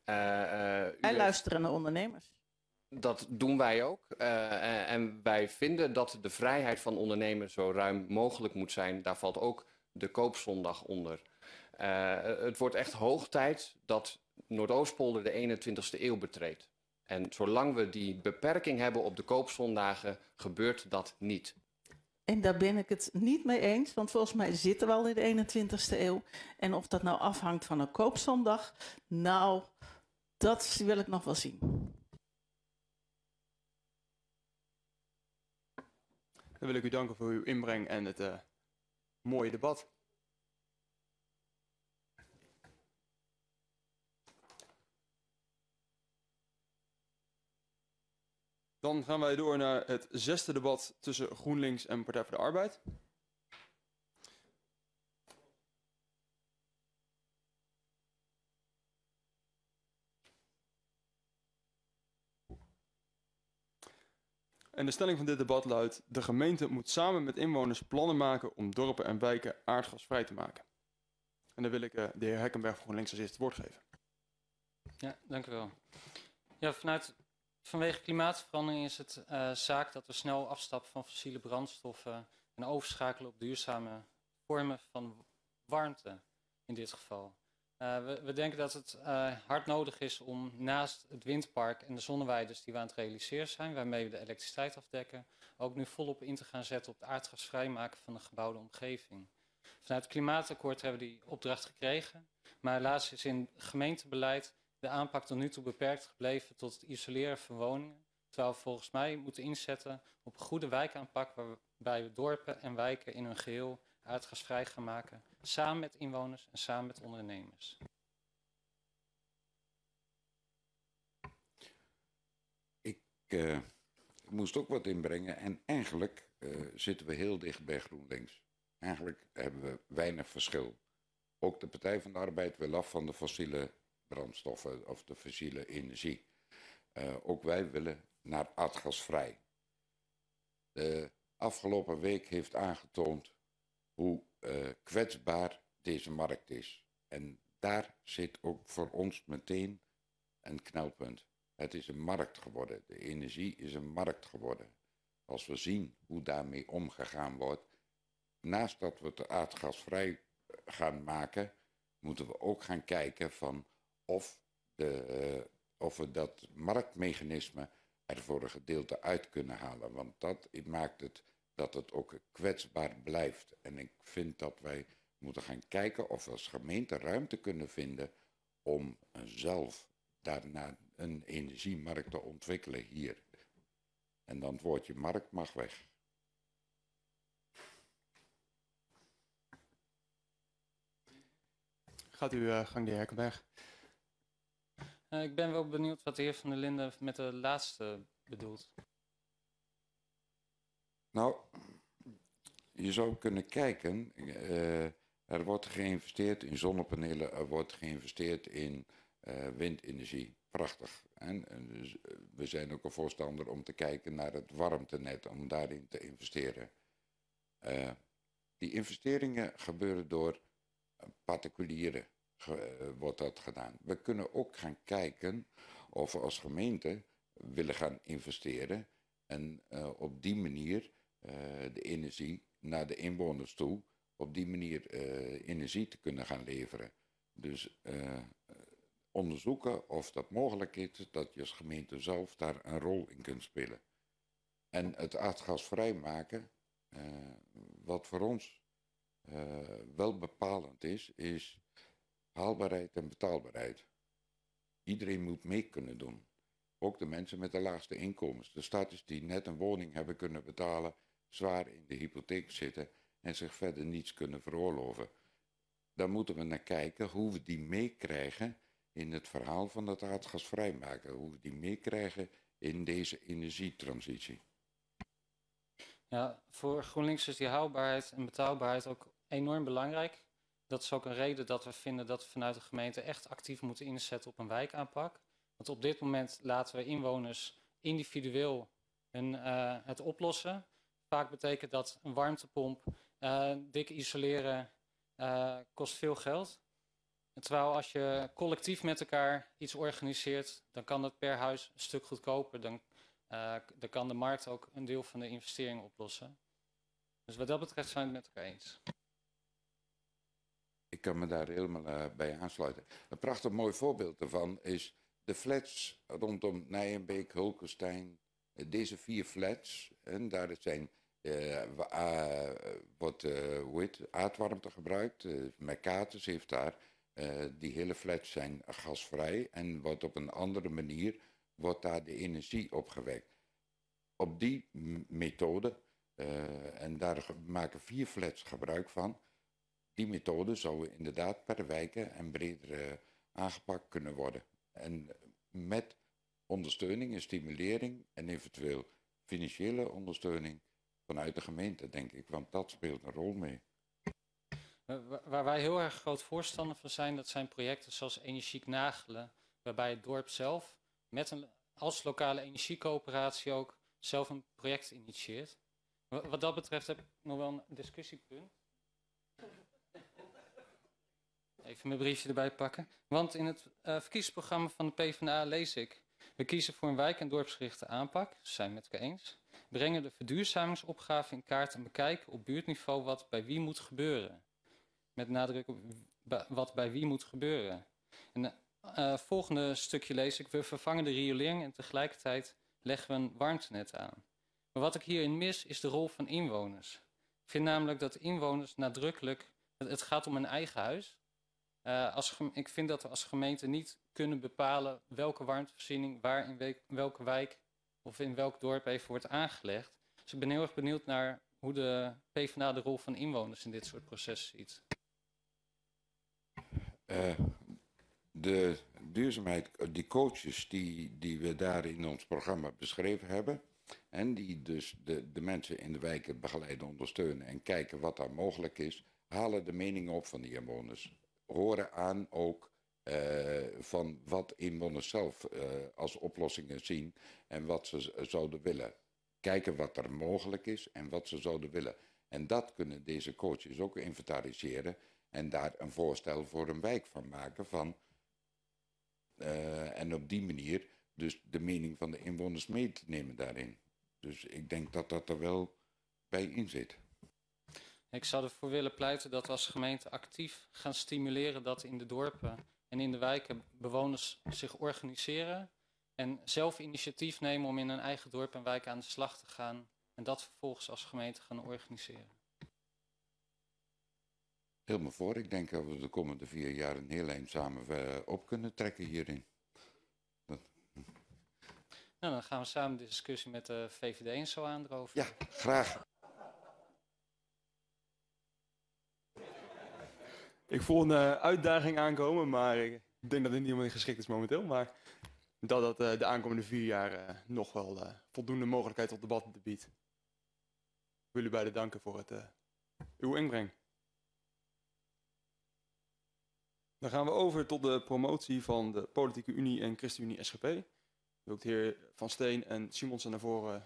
Wij luisteren naar ondernemers. Dat doen wij ook. En wij vinden dat de vrijheid van ondernemen zo ruim mogelijk moet zijn. Daar valt ook de koopzondag onder. Het wordt echt hoog tijd dat Noordoostpolder de 21ste eeuw betreedt. En zolang we die beperking hebben op de koopzondagen, gebeurt dat niet. En daar ben ik het niet mee eens, want volgens mij zitten we al in de 21ste eeuw. En of dat nou afhangt van een koopzondag, nou, dat wil ik nog wel zien. Dan wil ik u danken voor uw inbreng en het mooie debat. Dan gaan wij door naar het 6e debat tussen GroenLinks en Partij voor de Arbeid. En de stelling van dit debat luidt: de gemeente moet samen met inwoners plannen maken om dorpen en wijken aardgasvrij te maken. En dan wil ik de heer Hekkenberg van GroenLinks als eerste het woord geven. Ja, dank u wel. Ja, vanwege klimaatverandering is het zaak dat we snel afstappen van fossiele brandstoffen en overschakelen op duurzame vormen van warmte in dit geval. We denken dat het hard nodig is om naast het windpark en de zonneweiders die we aan het realiseren zijn, waarmee we de elektriciteit afdekken, ook nu volop in te gaan zetten op het aardgasvrij maken van de gebouwde omgeving. Vanuit het klimaatakkoord hebben we die opdracht gekregen, maar helaas is in gemeentebeleid de aanpak tot nu toe beperkt gebleven tot het isoleren van woningen, terwijl we volgens mij moeten inzetten op een goede wijkaanpak waarbij we dorpen en wijken in hun geheel aardgasvrij gaan maken, samen met inwoners en samen met ondernemers. Ik moest ook wat inbrengen en eigenlijk zitten we heel dicht bij GroenLinks. Eigenlijk hebben we weinig verschil. Ook de Partij van de Arbeid wil af van de fossiele brandstoffen of de fossiele energie. Ook wij willen naar aardgasvrij. De afgelopen week heeft aangetoond hoe kwetsbaar deze markt is. En daar zit ook voor ons meteen een knelpunt. Het is een markt geworden. De energie is een markt geworden. Als we zien hoe daarmee omgegaan wordt, naast dat we het aardgasvrij gaan maken, moeten we ook gaan kijken van of we dat marktmechanisme er voor een gedeelte uit kunnen halen. Want dat maakt het dat het ook kwetsbaar blijft. En ik vind dat wij moeten gaan kijken of we als gemeente ruimte kunnen vinden om zelf daarna een energiemarkt te ontwikkelen hier. En dan het woordje markt mag weg. Gaat u gang, de heer Hekkenberg. Ik ben wel benieuwd wat de heer Van der Linden met de laatste bedoelt. Nou, je zou kunnen kijken, er wordt geïnvesteerd in zonnepanelen, er wordt geïnvesteerd in windenergie. Prachtig. En dus, we zijn ook een voorstander om te kijken naar het warmtenet, om daarin te investeren. Die investeringen gebeuren door particulieren, wordt dat gedaan. We kunnen ook gaan kijken of we als gemeente willen gaan investeren en op die manier de energie naar de inwoners toe, op die manier energie te kunnen gaan leveren. Dus onderzoeken of dat mogelijk is, dat je als gemeente zelf daar een rol in kunt spelen. En het aardgasvrij maken, wat voor ons wel bepalend is haalbaarheid en betaalbaarheid. Iedereen moet mee kunnen doen. Ook de mensen met de laagste inkomens. De starters die net een woning hebben kunnen betalen, zwaar in de hypotheek zitten en zich verder niets kunnen veroorloven. Daar moeten we naar kijken hoe we die meekrijgen in het verhaal van het aardgasvrij maken. Hoe we die meekrijgen in deze energietransitie. Ja, voor GroenLinks is die haalbaarheid en betaalbaarheid ook enorm belangrijk. Dat is ook een reden dat we vinden dat we vanuit de gemeente echt actief moeten inzetten op een wijkaanpak. Want op dit moment laten we inwoners individueel het oplossen. Vaak betekent dat een warmtepomp, dik isoleren, kost veel geld. Terwijl als je collectief met elkaar iets organiseert, dan kan dat per huis een stuk goedkoper. Dan kan de markt ook een deel van de investering oplossen. Dus wat dat betreft zijn we het met elkaar eens. Ik kan me daar helemaal bij aansluiten. Een prachtig mooi voorbeeld daarvan is de flats rondom Nijenbeek, Hulkenstein. Deze 4 flats, en daar zijn, wordt aardwarmte gebruikt. Mercatus heeft daar, die hele flats zijn gasvrij en wordt op een andere manier wordt daar de energie opgewekt. Op die methode, en daar maken 4 flats gebruik van, die methode zou inderdaad per wijken en breder aangepakt kunnen worden. En met ondersteuning en stimulering en eventueel financiële ondersteuning vanuit de gemeente, denk ik. Want dat speelt een rol mee. Waar wij heel erg groot voorstander van zijn, dat zijn projecten zoals Energiek Nagelen, waarbij het dorp zelf met als lokale energiecoöperatie ook zelf een project initieert. Wat dat betreft heb ik nog wel een discussiepunt. Even mijn briefje erbij pakken. Want in het verkiezingsprogramma van de PvdA lees ik: we kiezen voor een wijk- en dorpsgerichte aanpak, zijn we met elkaar eens. Brengen de verduurzamingsopgave in kaart en bekijken op buurtniveau wat bij wie moet gebeuren. Met nadruk op wat bij wie moet gebeuren. En volgende stukje lees ik: we vervangen de riolering en tegelijkertijd leggen we een warmtenet aan. Maar wat ik hierin mis is de rol van inwoners. Ik vind namelijk dat inwoners nadrukkelijk, het gaat om een eigen huis. Ik vind dat we als gemeente niet kunnen bepalen welke warmtevoorziening waar in welke wijk of in welk dorp even wordt aangelegd. Dus ik ben heel erg benieuwd naar hoe de PvdA de rol van inwoners in dit soort processen ziet. De duurzaamheid, die coaches die we daar in ons programma beschreven hebben, en die dus de mensen in de wijken begeleiden, ondersteunen en kijken wat daar mogelijk is, halen de mening op van die inwoners. Horen aan ook van wat inwoners zelf als oplossingen zien en wat ze zouden willen. Kijken wat er mogelijk is en wat ze zouden willen. En dat kunnen deze coaches ook inventariseren en daar een voorstel voor een wijk van maken. En op die manier dus de mening van de inwoners mee te nemen daarin. Dus ik denk dat dat er wel bij in zit. Ik zou ervoor willen pleiten dat we als gemeente actief gaan stimuleren dat in de dorpen en in de wijken bewoners zich organiseren en zelf initiatief nemen om in een eigen dorp en wijk aan de slag te gaan en dat vervolgens als gemeente gaan organiseren. Helemaal voor. Ik denk dat we de komende 4 jaar een heel eind samen op kunnen trekken hierin. Nou, dan gaan we samen de discussie met de VVD en zo aan erover. Ja, graag. Ik voel een uitdaging aankomen, maar ik denk dat dit niet helemaal geschikt is momenteel. Maar dat de aankomende 4 jaar nog wel voldoende mogelijkheid tot debat biedt. Ik wil jullie beiden danken voor uw inbreng. Dan gaan we over tot de promotie van de Politieke Unie en ChristenUnie SGP. Wil ik de heer Van Steen en Simonsen naar voren.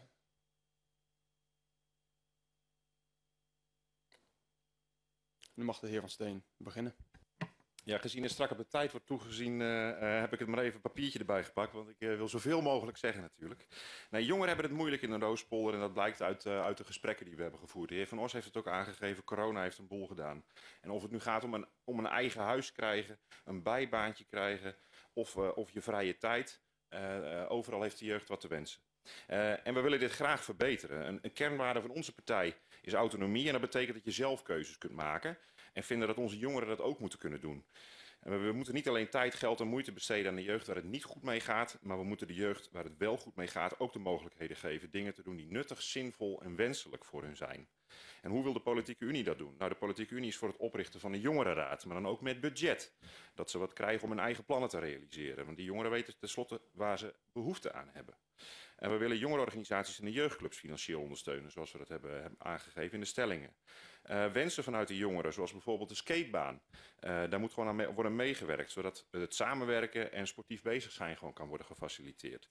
Nu mag de heer Van Steen beginnen. Ja, gezien er strak op de tijd wordt toegezien, heb ik het maar even een papiertje erbij gepakt. Want ik wil zoveel mogelijk zeggen natuurlijk. Nee, jongeren hebben het moeilijk in de Roospolder en dat blijkt uit de gesprekken die we hebben gevoerd. De heer Van Os heeft het ook aangegeven, corona heeft een boel gedaan. En of het nu gaat om een eigen huis krijgen, een bijbaantje krijgen of je vrije tijd. Overal heeft de jeugd wat te wensen. En we willen dit graag verbeteren. Een kernwaarde van onze partij is autonomie en dat betekent dat je zelf keuzes kunt maken. En vinden dat onze jongeren dat ook moeten kunnen doen. En we moeten niet alleen tijd, geld en moeite besteden aan de jeugd waar het niet goed mee gaat. Maar we moeten de jeugd waar het wel goed mee gaat ook de mogelijkheden geven. Dingen te doen die nuttig, zinvol en wenselijk voor hun zijn. En hoe wil de Politieke Unie dat doen? Nou, de Politieke Unie is voor het oprichten van een jongerenraad. Maar dan ook met budget. Dat ze wat krijgen om hun eigen plannen te realiseren. Want die jongeren weten tenslotte waar ze behoefte aan hebben. En we willen jongerenorganisaties en de jeugdclubs financieel ondersteunen. Zoals we dat hebben aangegeven in de stellingen. Wensen vanuit de jongeren, zoals bijvoorbeeld de skatebaan. Daar moet gewoon aan worden meegewerkt. Zodat het samenwerken en sportief bezig zijn gewoon kan worden gefaciliteerd.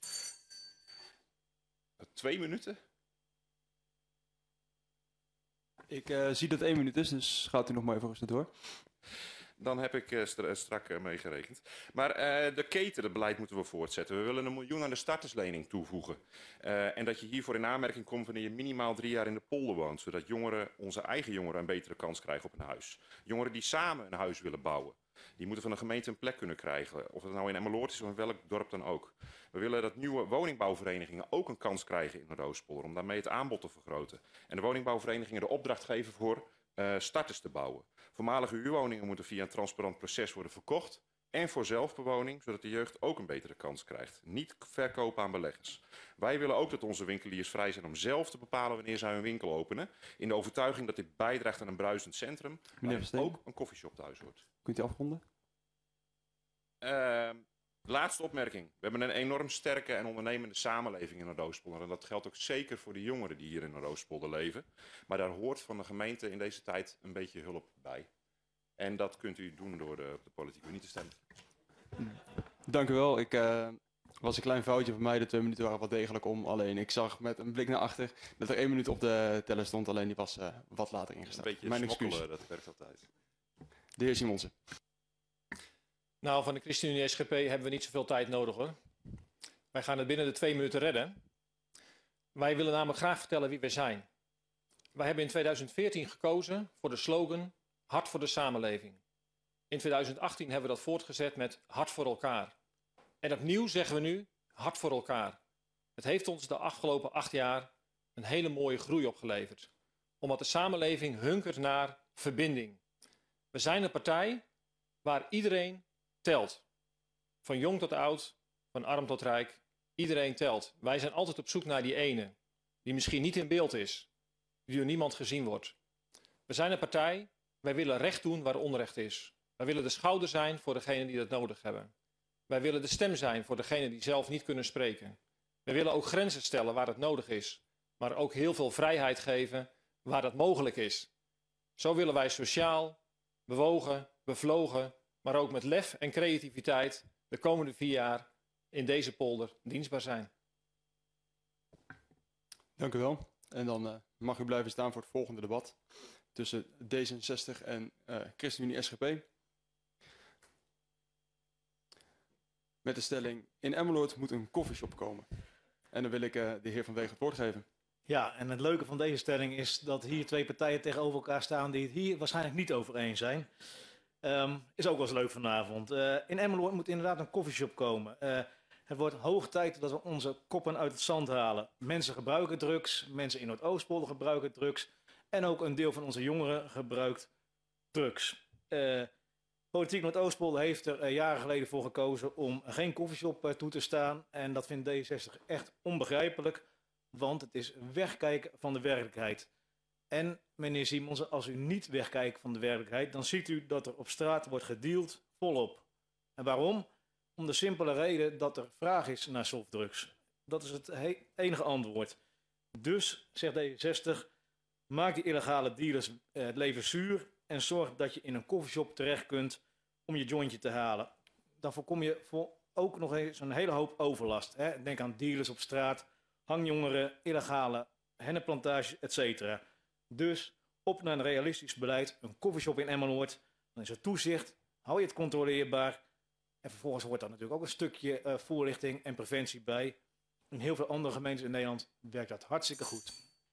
2 minuten? Ik zie dat 1 minuut is, dus gaat u nog maar even rustig door. Dan heb ik strak meegerekend. Maar de keten, het beleid moeten we voortzetten. We willen 1 miljoen aan de starterslening toevoegen. En dat je hiervoor in aanmerking komt wanneer je minimaal 3 jaar in de polder woont. Zodat jongeren, onze eigen jongeren, een betere kans krijgen op een huis. Jongeren die samen een huis willen bouwen. Die moeten van de gemeente een plek kunnen krijgen. Of het nou in Emmeloord is of in welk dorp dan ook. We willen dat nieuwe woningbouwverenigingen ook een kans krijgen in de Roospolder. Om daarmee het aanbod te vergroten. En de woningbouwverenigingen de opdracht geven voor starters te bouwen. Voormalige huurwoningen moeten via een transparant proces worden verkocht. En voor zelfbewoning, zodat de jeugd ook een betere kans krijgt. Niet verkopen aan beleggers. Wij willen ook dat onze winkeliers vrij zijn om zelf te bepalen wanneer zij hun winkel openen. In de overtuiging dat dit bijdraagt aan een bruisend centrum. Meneer Waar ook een koffieshop thuis hoort. Kunt u afronden? Laatste opmerking. We hebben een enorm sterke en ondernemende samenleving in de Roospolder. En dat geldt ook zeker voor de jongeren die hier in de Roospolder leven. Maar daar hoort van de gemeente in deze tijd een beetje hulp bij. En dat kunt u doen door de Politieke Unie te stemmen. Dank u wel. Ik was een klein foutje van mij. De 2 minuten waren wel degelijk om. Alleen ik zag met een blik naar achter dat er 1 minuut op de teller stond. Alleen die was wat later Een ingesteld. beetje Mijn excuus. smokkelen, dat werkt altijd. De heer Simonsen. Nou, van de ChristenUnie SGP hebben we niet zoveel tijd nodig hoor. Wij gaan het binnen de 2 minuten redden. Wij willen namelijk graag vertellen wie wij zijn. Wij hebben in 2014 gekozen voor de slogan Hart voor de samenleving. In 2018 hebben we dat voortgezet met Hart voor elkaar. En opnieuw zeggen we nu Hart voor elkaar. Het heeft ons de afgelopen 8 jaar een hele mooie groei opgeleverd. Omdat de samenleving hunkert naar verbinding. We zijn een partij waar iedereen telt. Van jong tot oud, van arm tot rijk, iedereen telt. Wij zijn altijd op zoek naar die ene, die misschien niet in beeld is, die door niemand gezien wordt. We zijn een partij, wij willen recht doen waar onrecht is. Wij willen de schouder zijn voor degenen die dat nodig hebben. Wij willen de stem zijn voor degenen die zelf niet kunnen spreken. Wij willen ook grenzen stellen waar het nodig is, maar ook heel veel vrijheid geven waar dat mogelijk is. Zo willen wij sociaal, bewogen, bevlogen, maar ook met lef en creativiteit de komende 4 jaar in deze polder dienstbaar zijn. Dank u wel. En dan mag u blijven staan voor het volgende debat tussen D66 en ChristenUnie SGP. Met de stelling, in Emmeloord moet een koffieshop komen. En dan wil ik de heer Van Wegen het woord geven. Ja, en het leuke van deze stelling is dat hier 2 partijen tegenover elkaar staan die het hier waarschijnlijk niet over eens zijn. Is ook wel eens leuk vanavond. In Emmeloord moet inderdaad een koffieshop komen. Het wordt hoog tijd dat we onze koppen uit het zand halen. Mensen gebruiken drugs, mensen in Noordoostpolder gebruiken drugs. En ook een deel van onze jongeren gebruikt drugs. Politiek Noordoostpolder heeft er jaren geleden voor gekozen om geen koffieshop toe te staan. En dat vindt D66 echt onbegrijpelijk, want het is wegkijken van de werkelijkheid. En meneer Simonsen, als u niet wegkijkt van de werkelijkheid, dan ziet u dat er op straat wordt gedeeld volop. En waarom? Om de simpele reden dat er vraag is naar softdrugs. Dat is het enige antwoord. Dus, zegt D66, maak die illegale dealers het leven zuur en zorg dat je in een koffieshop terecht kunt om je jointje te halen. Dan voorkom je ook nog eens een hele hoop overlast. Hè? Denk aan dealers op straat, hangjongeren, illegale hennepplantages, etc. Dus op naar een realistisch beleid, een koffieshop in Emmeloord. Dan is er toezicht, hou je het controleerbaar. En vervolgens hoort daar natuurlijk ook een stukje voorlichting en preventie bij. In heel veel andere gemeentes in Nederland werkt dat hartstikke goed.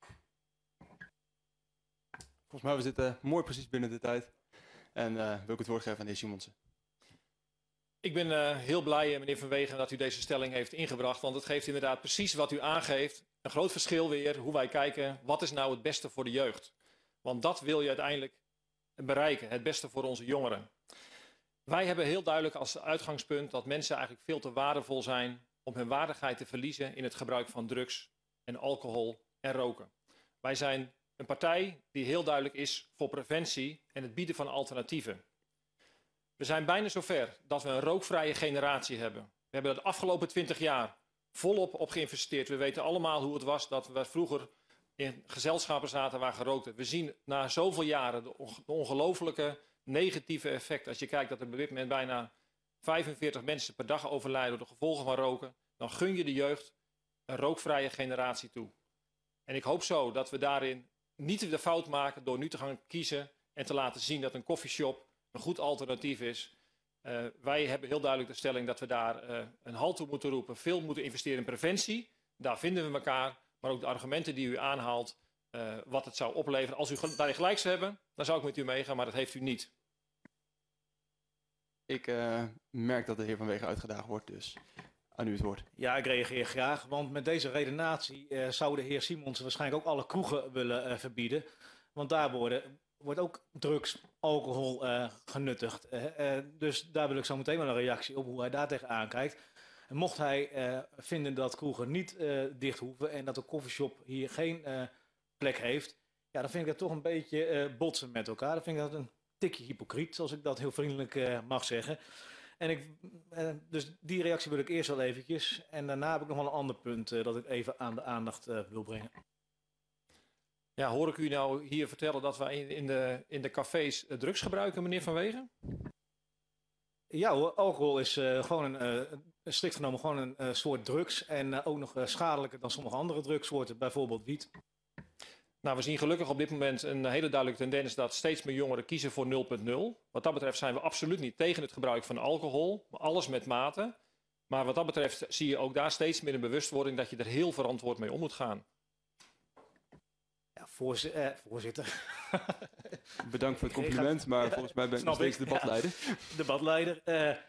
Volgens mij was dit mooi precies binnen de tijd. En wil ik het woord geven aan de heer Simonsen. Ik ben heel blij, meneer Van Wegen, dat u deze stelling heeft ingebracht. Want het geeft inderdaad precies wat u aangeeft. Een groot verschil weer, hoe wij kijken. Wat is nou het beste voor de jeugd? Want dat wil je uiteindelijk bereiken. Het beste voor onze jongeren. Wij hebben heel duidelijk als uitgangspunt dat mensen eigenlijk veel te waardevol zijn om hun waardigheid te verliezen in het gebruik van drugs en alcohol en roken. Wij zijn een partij die heel duidelijk is voor preventie en het bieden van alternatieven. We zijn bijna zover dat we een rookvrije generatie hebben. We hebben er de afgelopen 20 jaar volop op geïnvesteerd. We weten allemaal hoe het was dat we vroeger in gezelschappen zaten waar gerookt werd. We zien na zoveel jaren de ongelofelijke negatieve effect. Als je kijkt dat er op dit moment bijna 45 mensen per dag overlijden door de gevolgen van roken, dan gun je de jeugd een rookvrije generatie toe. En ik hoop zo dat we daarin niet de fout maken door nu te gaan kiezen en te laten zien dat een koffieshop een goed alternatief is. Wij hebben heel duidelijk de stelling dat we daar een halt toe moeten roepen. Veel moeten investeren in preventie. Daar vinden we elkaar. Maar ook de argumenten die u aanhaalt, wat het zou opleveren. Als u daarin gelijk zou hebben, dan zou ik met u meegaan, maar dat heeft u niet. Ik merk dat de heer Van Wegen uitgedaagd wordt, dus aan u het woord. Ja, ik reageer graag, want met deze redenatie zou de heer Simonsen waarschijnlijk ook alle kroegen willen verbieden. Want daar wordt ook drugs, alcohol genuttigd. Dus daar wil ik zo meteen wel een reactie op hoe hij daar tegenaan kijkt. En mocht hij vinden dat kroegen niet dicht hoeven en dat de koffieshop hier geen plek heeft, ja, dan vind ik dat toch een beetje botsen met elkaar. Dan vind ik dat een tikje hypocriet, zoals ik dat heel vriendelijk mag zeggen. En dus die reactie wil ik eerst wel eventjes. En daarna heb ik nog wel een ander punt dat ik even aan de aandacht wil brengen. Ja, hoor ik u nou hier vertellen dat wij in de cafés drugs gebruiken, meneer Van Wegen? Ja hoor, alcohol is gewoon strikt genomen gewoon een soort drugs. En ook nog schadelijker dan sommige andere drugssoorten, bijvoorbeeld wiet. Nou, we zien gelukkig op dit moment een hele duidelijke tendens dat steeds meer jongeren kiezen voor 0.0. Wat dat betreft zijn we absoluut niet tegen het gebruik van alcohol, maar alles met mate. Maar wat dat betreft zie je ook daar steeds meer een bewustwording dat je er heel verantwoord mee om moet gaan. Ja, voorzitter. Bedankt voor het compliment, maar volgens mij ben ik nog steeds debatleider. Ja, debatleider.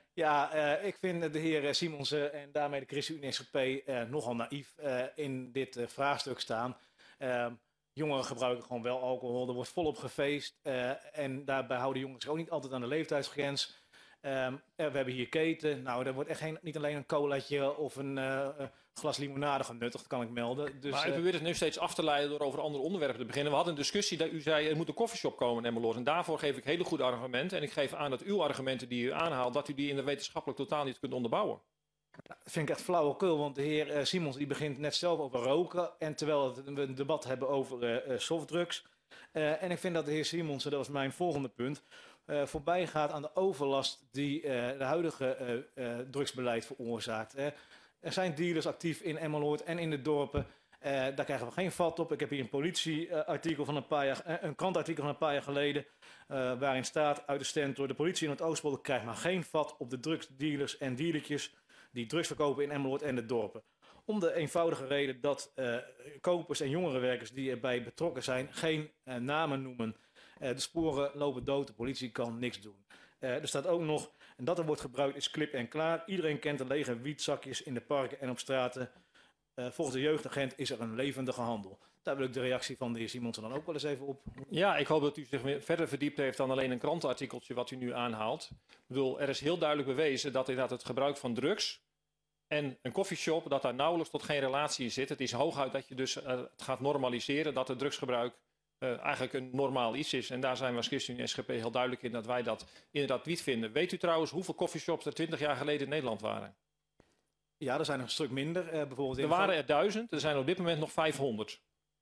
Ik vind de heer Simonsen en daarmee de ChristenUnie SGP nogal naïef in dit vraagstuk staan. Jongeren gebruiken gewoon wel alcohol, er wordt volop gefeest en daarbij houden jongeren zich ook niet altijd aan de leeftijdsgrens. We hebben hier keten, nou daar wordt echt niet alleen een colaatje of een glas limonade genuttigd, kan ik melden. Dus, maar ik probeer het nu steeds af te leiden door over andere onderwerpen te beginnen. We hadden een discussie dat u zei er moet een koffieshop komen in Emmeloord en daarvoor geef ik hele goede argumenten. En ik geef aan dat uw argumenten die u aanhaalt, dat u die in de wetenschappelijk totaal niet kunt onderbouwen. Dat vind ik echt flauwekul, want de heer Simons die begint net zelf over roken. En terwijl we een debat hebben over softdrugs. En ik vind dat de heer Simons, dat was mijn volgende punt, voorbij gaat aan de overlast die de huidige drugsbeleid veroorzaakt. Er zijn dealers actief in Emmeloord en in de dorpen. Daar krijgen we geen vat op. Ik heb hier een politieartikel van een krantartikel van een paar jaar geleden. Waarin staat uit de Stentor: de politie in het Oostpolder krijgt maar geen vat op de drugsdealers en dealertjes die drugs verkopen in Emmeloord en de dorpen. Om de eenvoudige reden dat kopers en jongerenwerkers die erbij betrokken zijn geen namen noemen. De sporen lopen dood, de politie kan niks doen. Er staat ook nog, en dat er wordt gebruikt is klip en klaar. Iedereen kent de lege wietzakjes in de parken en op straten. Volgens de jeugdagent is er een levendige handel. Daar wil ik de reactie van de heer Simonsen dan ook wel eens even op. Ja, ik hoop dat u zich weer verder verdiept heeft dan alleen een krantenartikeltje wat u nu aanhaalt. Ik bedoel, er is heel duidelijk bewezen dat inderdaad het gebruik van drugs en een koffieshop, dat daar nauwelijks tot geen relatie in zit. Het is hooguit dat je dus het gaat normaliseren, dat het drugsgebruik eigenlijk een normaal iets is. En daar zijn we als ChristenUnie SGP heel duidelijk in dat wij dat inderdaad niet vinden. Weet u trouwens hoeveel koffieshops er 20 jaar geleden in Nederland waren? Ja, er zijn er een stuk minder. Bijvoorbeeld er waren er 1000, er zijn op dit moment nog 500.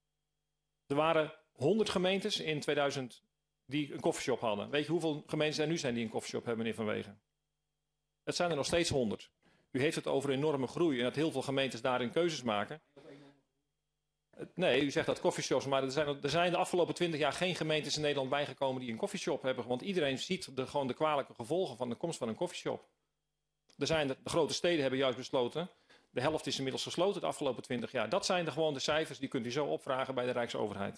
Er waren 100 gemeentes in 2000 die een koffieshop hadden. Weet je hoeveel gemeentes er nu zijn die een koffieshop hebben, meneer Van Wegen? Het zijn er nog steeds 100. U heeft het over enorme groei en dat heel veel gemeentes daarin keuzes maken. Nee, u zegt dat koffieshops, maar er zijn de afgelopen 20 jaar geen gemeentes in Nederland bijgekomen die een koffieshop hebben. Want iedereen ziet gewoon de kwalijke gevolgen van de komst van een koffieshop. De grote steden hebben juist besloten, de helft is inmiddels gesloten de afgelopen 20 jaar. Dat zijn gewoon de cijfers, die kunt u zo opvragen bij de Rijksoverheid.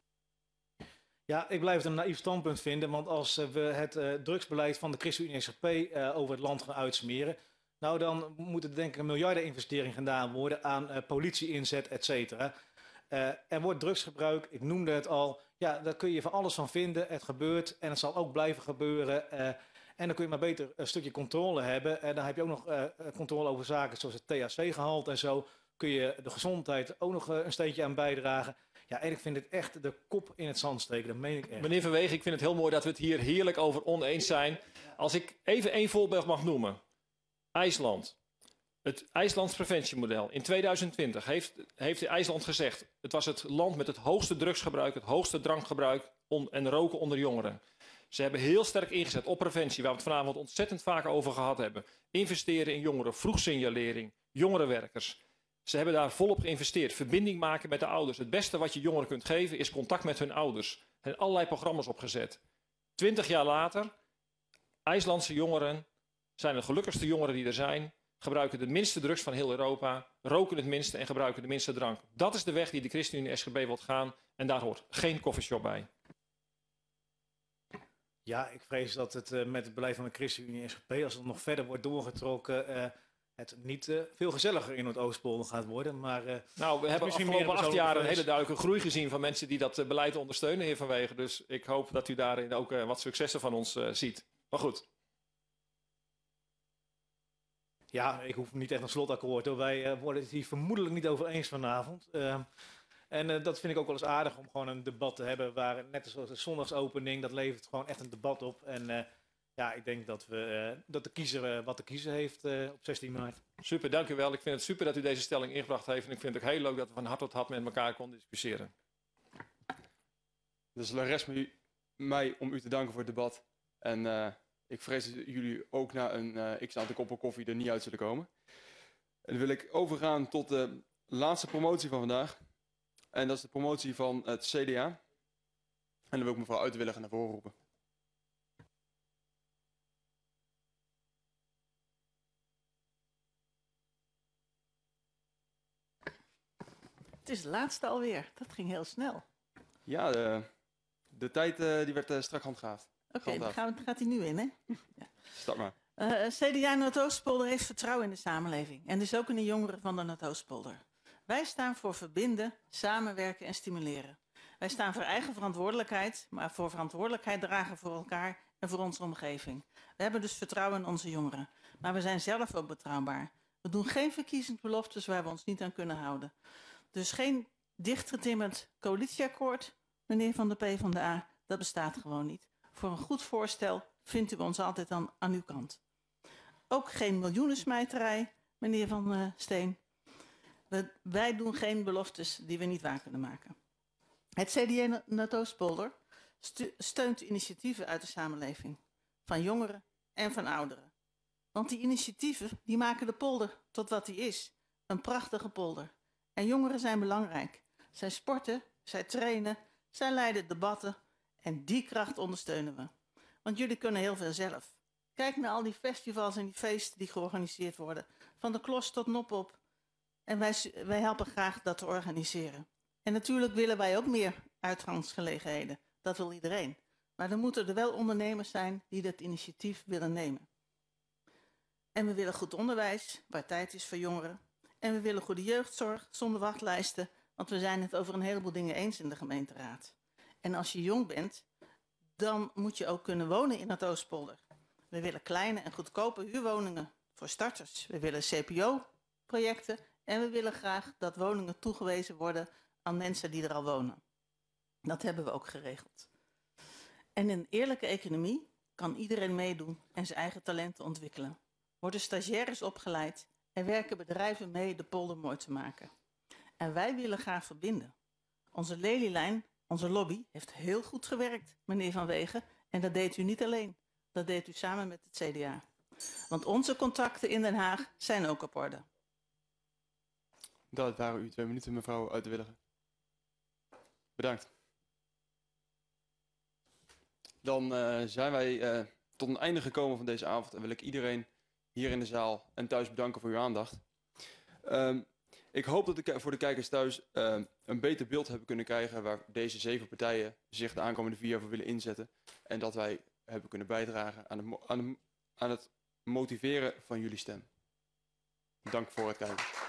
Ja, ik blijf het een naïef standpunt vinden, want als we het drugsbeleid van de ChristenUnie SGP over het land gaan uitsmeren, nou dan moet er denk ik een miljardeninvestering gedaan worden aan politie-inzet, et cetera. Er wordt drugsgebruik, ik noemde het al, ja, daar kun je van alles van vinden. Het gebeurt en het zal ook blijven gebeuren. En dan kun je maar beter een stukje controle hebben. Dan heb je ook nog controle over zaken zoals het THC-gehalte en zo. Kun je de gezondheid ook nog een steentje aan bijdragen. Ja, en ik vind het echt de kop in het zand steken, dat meen ik echt. Meneer Van Wegen, ik vind het heel mooi dat we het hier heerlijk over oneens zijn. Als ik even één voorbeeld mag noemen. IJsland. Het IJslands preventiemodel. In 2020 heeft IJsland gezegd, het was het land met het hoogste drugsgebruik, het hoogste drankgebruik en roken onder jongeren. Ze hebben heel sterk ingezet op preventie, waar we het vanavond ontzettend vaak over gehad hebben. Investeren in jongeren, vroegsignalering, jongerenwerkers. Ze hebben daar volop geïnvesteerd. Verbinding maken met de ouders. Het beste wat je jongeren kunt geven is contact met hun ouders. Er zijn allerlei programma's opgezet. 20 jaar later, IJslandse jongeren zijn de gelukkigste jongeren die er zijn. Gebruiken de minste drugs van heel Europa, roken het minste en gebruiken de minste drank. Dat is de weg die de ChristenUnie SGP wilt gaan en daar hoort geen koffieshop bij. Ja, ik vrees dat het met het beleid van de ChristenUnie SGP, als het nog verder wordt doorgetrokken, het niet veel gezelliger in het Oostpolder gaat worden. Maar, nou, we hebben afgelopen 8 jaar een hele duidelijke groei gezien van mensen die dat beleid ondersteunen, heer Van Wegen. Dus ik hoop dat u daarin ook wat successen van ons ziet. Maar goed. Ja, ik hoef niet echt een slotakkoord hoor. Wij worden het hier vermoedelijk niet over eens vanavond. En dat vind ik ook wel eens aardig om gewoon een debat te hebben waar, net zoals de zondagsopening, dat levert gewoon echt een debat op. En ja, ik denk dat de kiezer wat te kiezen heeft op 16 maart. Super, dank u wel. Ik vind het super dat u deze stelling ingebracht heeft. En ik vind het ook heel leuk dat we van hart tot hart met elkaar konden discussiëren. Dus er rest mij om u te danken voor het debat. En ik vrees dat jullie ook na een x-aantal koppen koffie er niet uit zullen komen. En dan wil ik overgaan tot de laatste promotie van vandaag. En dat is de promotie van het CDA. En dan wil ik mevrouw Uitwilligen naar voren roepen. Het is de laatste alweer. Dat ging heel snel. Ja, de tijd die werd strak handhaafd. Oké, dan gaat hij nu in, hè? Ja. Start maar. CDA Noordoostpolder heeft vertrouwen in de samenleving. En dus ook in de jongeren van de Noordoostpolder. Wij staan voor verbinden, samenwerken en stimuleren. Wij staan voor eigen verantwoordelijkheid, maar voor verantwoordelijkheid dragen voor elkaar en voor onze omgeving. We hebben dus vertrouwen in onze jongeren. Maar we zijn zelf ook betrouwbaar. We doen geen verkiezingsbeloftes waar we ons niet aan kunnen houden. Dus geen dichtgetimmerd coalitieakkoord, meneer Van de PvdA, dat bestaat gewoon niet. Voor een goed voorstel vindt u ons altijd aan uw kant. Ook geen miljoenensmijterij, meneer Van Steen. Wij doen geen beloftes die we niet waar kunnen maken. Het CDA Noordoostpolder steunt initiatieven uit de samenleving. Van jongeren en van ouderen. Want die initiatieven die maken de polder tot wat die is. Een prachtige polder. En jongeren zijn belangrijk. Zij sporten, zij trainen, zij leiden debatten. En die kracht ondersteunen we. Want jullie kunnen heel veel zelf. Kijk naar al die festivals en die feesten die georganiseerd worden. Van de Klos tot Nopop. En wij helpen graag dat te organiseren. En natuurlijk willen wij ook meer uitgangsgelegenheden. Dat wil iedereen. Maar dan moeten er wel ondernemers zijn die dat initiatief willen nemen. En we willen goed onderwijs, waar tijd is voor jongeren. En we willen goede jeugdzorg, zonder wachtlijsten. Want we zijn het over een heleboel dingen eens in de gemeenteraad. En als je jong bent, dan moet je ook kunnen wonen in het Oostpolder. We willen kleine en goedkope huurwoningen voor starters. We willen CPO-projecten en we willen graag dat woningen toegewezen worden aan mensen die er al wonen. Dat hebben we ook geregeld. En in een eerlijke economie kan iedereen meedoen en zijn eigen talenten ontwikkelen. Worden stagiaires opgeleid en werken bedrijven mee de polder mooi te maken. En wij willen graag verbinden. Onze lelielijn, onze lobby, heeft heel goed gewerkt, meneer Van Wegen. En dat deed u niet alleen. Dat deed u samen met het CDA. Want onze contacten in Den Haag zijn ook op orde. Dat waren uw 2 minuten, mevrouw Uitwilligen. Bedankt. Dan zijn wij tot een einde gekomen van deze avond en wil ik iedereen hier in de zaal en thuis bedanken voor uw aandacht. Ik hoop dat voor de kijkers thuis een beter beeld hebben kunnen krijgen waar deze 7 partijen zich de aankomende 4 jaar voor willen inzetten. En dat wij hebben kunnen bijdragen aan het motiveren van jullie stem. Dank voor het kijken.